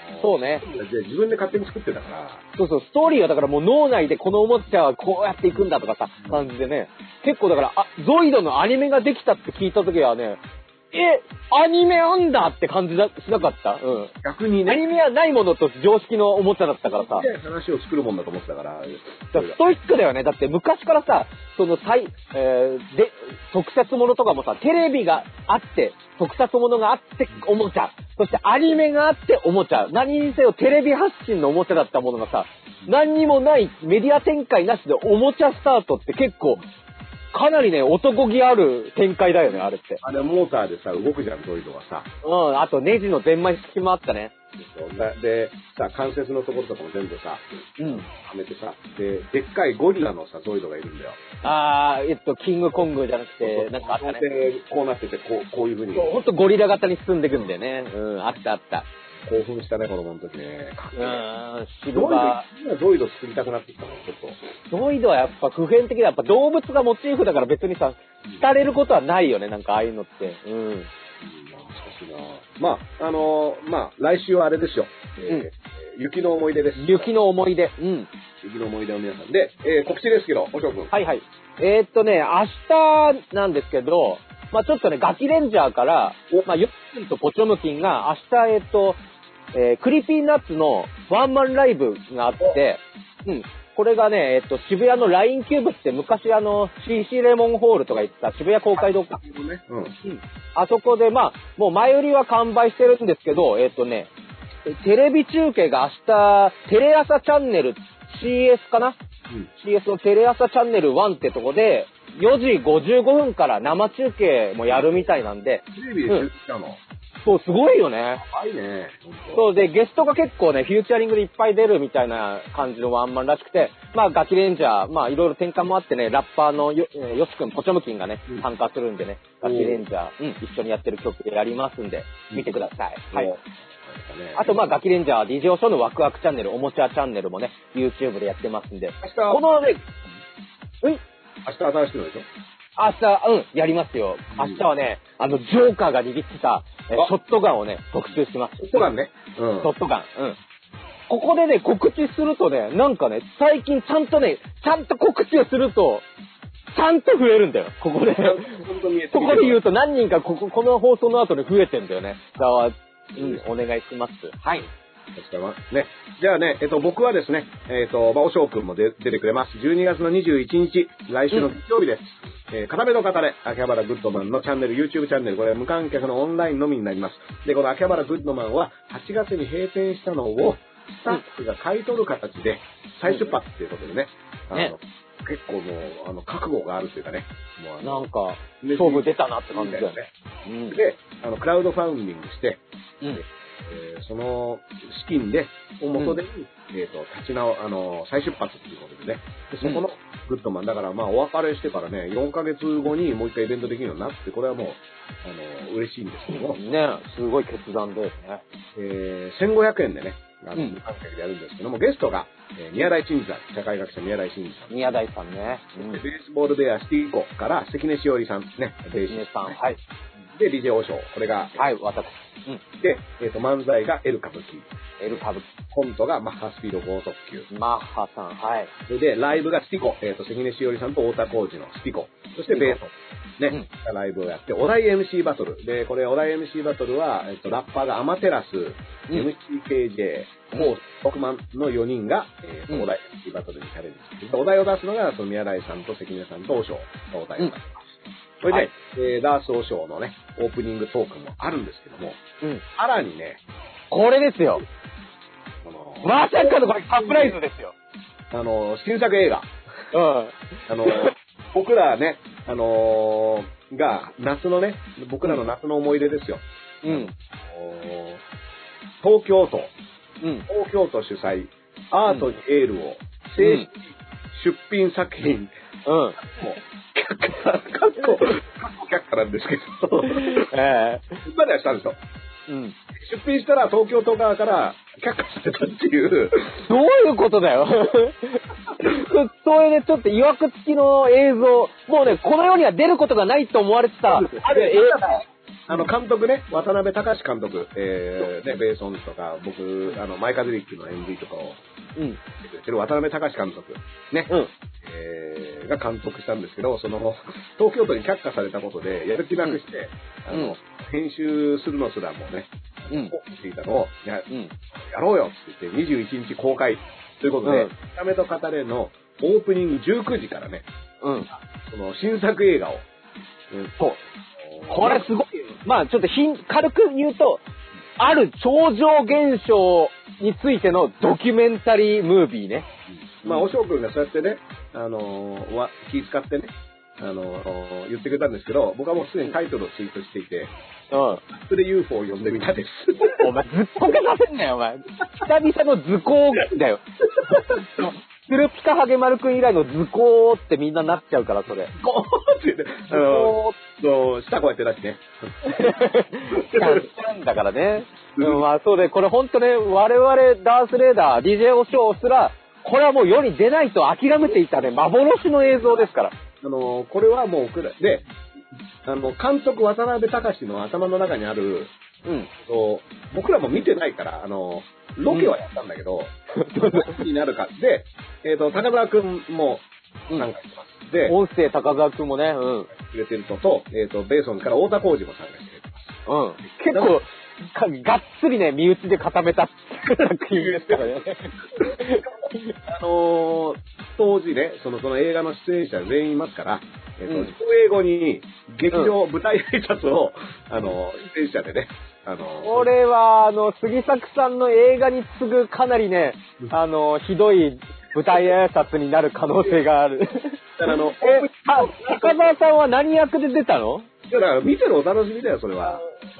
そうね。 で、自分で勝手に作ってたから。 そうそう、ストーリーはだからもう脳内でこのおもちゃはこうやっていくんだとかさ、感じでね。結構だから、ゾイドのアニメができたって聞いた時はね、アニメあんだって感じしなかった？うん。 逆にね。 アニメはないものと常識のおもちゃだったからさ。 話を作るもんだと思ってたから。 ストイックだよね。だって昔からさ、その特撮ものとかもさ、テレビがあって、特撮ものがあっておもちゃ。そしてアニメがあっておもちゃ。何にせよテレビ発信のおもちゃだったものがさ、何にもないメディア展開なしでおもちゃスタートって結構、かなりね、男気ある展開だよね、あれって。 あれ、モーターでさ、動くじゃん、ゾイドはさ。 うん、あとネジのゼンマイ式もあったね。 で、さ、関節のところとかも全部さ、はめてさ、でっかいゴリラのさ、ゾイドがいるんだよ。 キングコングじゃなくて、なんかあったね。 こうなってて、こういう風に。 ほんとゴリラ型に進んでいくんだよね。うん、あったあった。 興奮したね、子供の時ね。 シルバー。今ゾイド作りたくなってきたの、ちょっと。 ゾイドはやっぱ普遍的で、やっぱ動物がモチーフだから別にさ、廃れることはないよね、なんかああいうのって。うん。 しかしな。まあ、来週はあれですよ。雪の思い出です。 雪の思い出。うん。 雪の思い出の皆さん。で、告知ですけど、おしょうくん。 はいはい。明日なんですけど、まあちょっとね、ガキレンジャーから、まあヨッキンとポチョムキンが明日、クリピーナッツのワンマンライブがあって、これがね、渋谷のラインキューブって昔CC レモンホールとか言った渋谷公会堂か。あそこでまあ、もう前売りは完売してるんですけど、テレビ中継が明日、テレ朝チャンネル CS かな、CS のテレ朝チャンネル1ってとこで、4時55分から生中継もやるみたいなんで。 テレビで中継したの？ そう、すごいよね。 はいね。 そうで、ゲストが結構ね、フューチャリングでいっぱい出るみたいな感じのワンマンらしくて、まあ、ガキレンジャー、まあ、いろいろ転換もあってね、ラッパーのよしくん、ポチョムキンがね、参加するんでね、ガキレンジャー、一緒にやってる曲でやりますんで、見てください。はい。あと、まあ、ガキレンジャー、DJ オショーのワクワクチャンネル、おもちゃチャンネルもね、YouTube でやってますんで。このね、 明日新しくのでしょ？ 明日、やりますよ。明日はね、ジョーカーが握ってた、ショットガンをね、特集します。 ショットガンね。 ショットガン。ここでね、告知するとね、なんかね、最近ちゃんと告知をすると、ちゃんと増えるんだよ。ここで。ここで言うと何人かこの放送の後で増えてんだよね。だから、お願いします。はい。 ね。じゃあね、僕はですね、おしょうくんも出てくれます。12月の21日、来週の月曜日です。片目の方で、秋葉原グッドマンのチャンネル、YouTube チャンネル、これ無観客のオンラインのみになります。で、この秋葉原グッドマンは、8月に閉店したのを、スタッフが買い取る形で、再出発っていうことでね、結構もう、覚悟があるというかね、 もうなんか、勝負出たなって感じだよね。 で、クラウドファウンディングして、その資金で、を元でに、再出発っていうことでね。で、そこのグッドマン、だからまあお別れしてからね、4ヶ月後にもう一回イベントできるようになって、これはもう、嬉しいんですけども。 ね、すごい決断ですね。 1500円でね、無観客でやるんですけども、ゲストが、宮台真司さん、社会学者宮台真司さん。 宮台さんね。 ベースボールベアシティコから関根しおりさんね。 関根さん、はい。 で、DJ 王将、これが。 はい、私。 で、漫才がエル歌舞伎。 エル歌舞伎。 コントがマッハスピード高速球。 マッハさん、はい。 それで、ライブがスティコ。関根しおりさんと太田浩二のスティコ。そしてベース。ね、ライブをやって、お題 MC バトル。で、これ、お題 MC バトルは、ラッパーがアマテラス、MCKJ、モー特番の4人が、お題 MC バトルにチャレンジして、お題を出すのが、宮台さんと関根さんと王将のお題を出します。それで、ダース王将のね、オープニングトークもあるんですけども、さらにね、 これですよ。まさかのこれサプライズですよ。 新作映画。僕らね、が、夏のね、僕らの夏の思い出ですよ。東京都主催、アートにエールを、正式出品作品、却下なんですけど、まではしたんですよ。出品したら東京都側から却下されたっていう。 どういうことだよ。それでちょっと曰く付きの映像、もうね、この世には出ることがないと思われてた、ある映画監督ね、渡辺隆監督、ね、ベーソンズとか、僕、マイカズリックの MV とかを、渡辺隆監督、ね、が監督したんですけど、東京都に却下されたことで、やる気なくして、編集するのすらもね、していたのを、やろうよって言って、21日公開ということで、見た目と語れのオープニング19時からね、新作映画を、 そう。これすごい。まあちょっと軽く言うと、ある超常現象についてのドキュメンタリームービーね。 まあ、おしょうくんがそうやってね、気遣ってね、言ってくれたんですけど、僕はもうすでにタイトルをツイートしていて、それで UFO を呼んでみたです。 お前ずっとけさせんなよ、お前。久々の図工だよ。スルピカハゲマルくん以来の図工ってみんななっちゃうから、それ。 ゴーって言って、下こうやって出してね。 したんだからね。まあそうで、これほんとね、我々ダースレーダー、DJ オショーすら、これはもう世に出ないと諦めていたね、幻の映像ですから。 これはもう、で、監督渡辺隆の頭の中にある、僕らも見てないから、ロケはやったんだけど、どうになるか。で、高澤くんも参加してます。で、 音声高澤くんもね、 くれてるのと、ベーソンから太田浩二も参加してくれてます。 結構、がっつりね、身内で固めた作品ですからね。 当時ね、その映画の出演者全員いますから、英語に劇場、舞台挨拶を、出演者でね、 これは、杉作さんの映画に次ぐかなりね、ひどい舞台挨拶になる可能性がある。高澤さんは何役で出たの？ だから見てるお楽しみだよ、それは。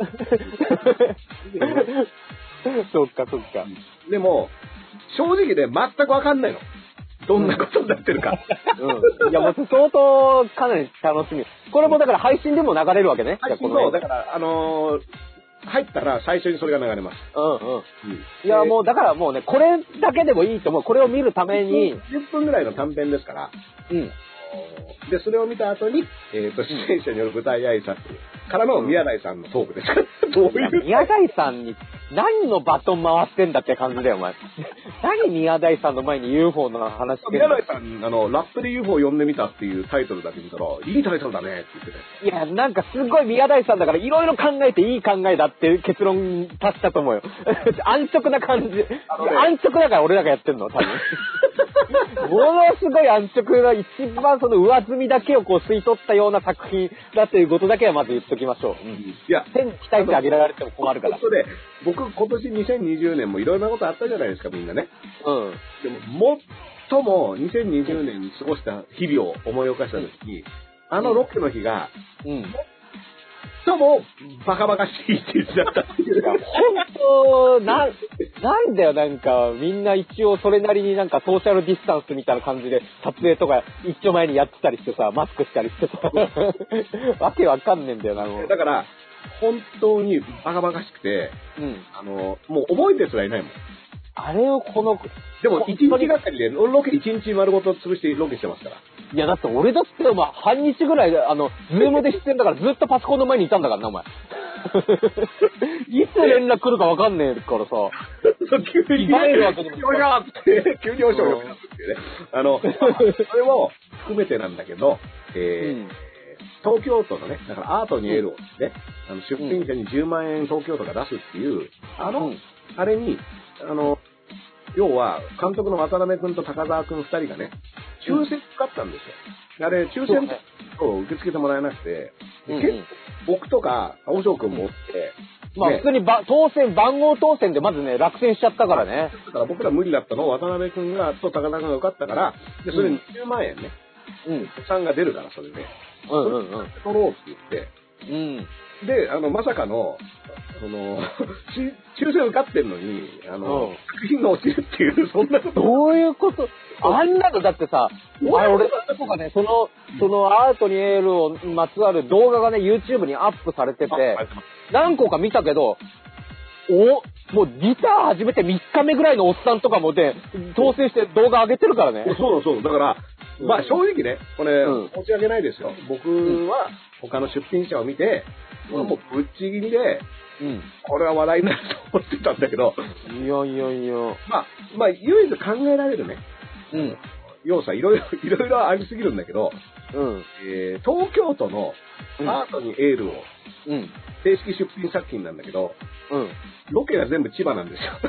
そっか。 でも、正直で全くわかんないの。どんなことになってるか。 いや、もう相当かなり楽しみ。これもだから配信でも流れるわけね。 そう、だから、入ったら最初にそれが流れます。 いや、もうだからもうね、これだけでもいいと思う。これを見るために。 10分ぐらいの短編ですから。で、それを見た後に、出演者による舞台挨拶からの宮台さんのトークです。どういう。 宮台さんに何のバトン回してんだって感じだよ、お前。何宮台さんの前に UFO の話してんの？宮台さん、ラップで UFO を呼んでみたっていうタイトルだけ見たら、いいタイトルだねって言ってた。 いや、なんかすごい宮台さんだから、いろいろ考えていい考えだっていう結論に達したと思うよ。安直な感じ。安直だから俺らがやってんの、多分。ものすごい安直な、一番その上積みだけをこう吸い取ったような作品だということだけはまず言っときましょう。 いや、 手に期待値上げられても困るから。 僕、今年2020年もいろんなことあったじゃないですか、みんなね。でも、最も2020年に過ごした日々を思い起こしたときに、ロックの日が、最もバカバカしい一日だったっていう。 本当、なんだよ、なんか、みんな一応それなりになんかソーシャルディスタンスみたいな感じで撮影とか一丁前にやってたりしてさ、マスクしたりしてさ、わけわかんねえんだよな、もう。 だから、本当にバカバカしくて、もう覚えてすらいないもん。 あれをでも1日がかりで、ロケ1日丸ごと潰してロケしてますから。 いや、だって俺だってお前半日ぐらいで、ズームで出演だからずっとパソコンの前にいたんだからな、お前。いつ連絡来るかわかんねえからさ。 急に。 帰るわけにも。 急におしょうよっていうね。それも含めてなんだけど、東京都のね、だからアートにエールをね、出品者に10万円東京都が出すっていう、あれに、要は、監督の渡辺くんと高澤くん2人がね、抽選使ったんですよ。あれ、抽選を受け付けてもらえなくて、結構僕とか、青翔くんもおって、 まあ普通に番号当選でまずね、落選しちゃったからね。 だから僕ら無理だったのを渡辺くんと高澤くんが受かったから、で、それに10万円ね、予算が出るから、それで。取ろうって言って、で、まさかの、抽選受かってんのに、作品が落ちるっていう、そんなこと。 どういうこと？あんなのだってさ、俺とかね、そのアートにエールをまつわる動画がね、YouTube にアップされてて、何個か見たけど、もうギター始めて3日目ぐらいのおっさんとかもで、当選して動画上げてるからね。 そう。だから、まあ正直ね、これ、申し訳ないですよ。僕は他の出品者を見て、 もうぶっちぎりで、 うん。 これは話題になると思ってたんだけど、 いやいやいや。 まあ、唯一考えられるね、 うん。 要素いろいろありすぎるんだけど、 うん。 東京都のアートにエールを、 うん。れ正式出品作品なんだけど、 うん。 ロケが全部千葉なんですよ。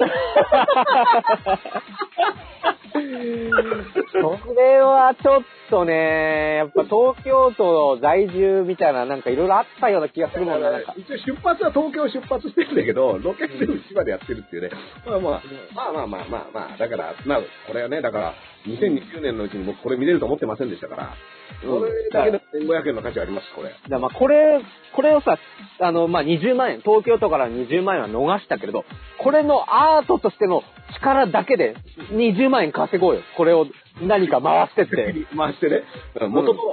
それはちょっとね、やっぱ東京都在住みたいななんかいろいろあったような気がするもんな。なんか一応出発は東京出発してるんだけど、ロケ全部千葉でやってるっていうね。まあ、だから、これはね、だから、2020年のうちに僕これ見れると思ってませんでしたから、これだけで1500円の価値あります、これ。 まあこれをさ、まあ20万円、東京都から20万円は逃したけれど、これのアートとしての力だけで20万円稼ごうよ。これを何か回してって。 回してね。元々。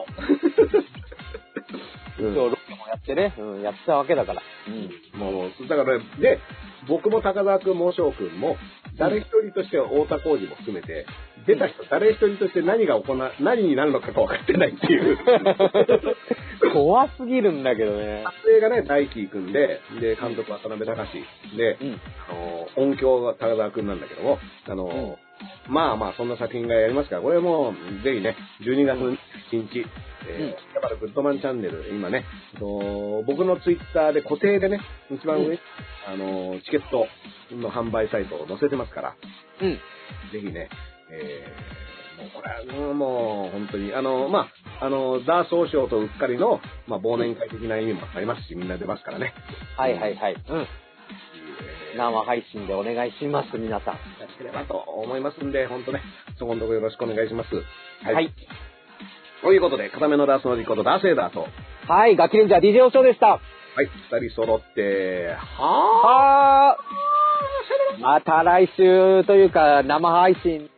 そう、ロケもやってね、やったわけだから。 もう、だからね、で、僕も高澤くんも翔くんも、誰一人としては太田浩二も含めて、出た人誰一人として何になるのか分かってないっていう。 怖すぎるんだけどね。 撮影がね、大輝くんで、監督渡辺隆で、音響が高澤くんなんだけども、まあ、そんな作品がやりますから、これも、ぜひね、12月1日、やっぱりグッドマンチャンネル、今ね、僕のツイッターで固定でね、一番上、チケットの販売サイトを載せてますから、ぜひね、もうこれはもう本当に、ザ・総称とうっかりの、忘年会的な意味もありますし、みんな出ますからね。 はい。生配信でお願いします、皆さん。 やってればと思いますんで、本当ね、そこのところよろしくお願いします。 はい。 ということで、固めのダースのリコード、ダーセーダーと。 はい、ガキレンジャー DJ オショウでした。 はい、二人揃って、 はー。また来週というか、生配信。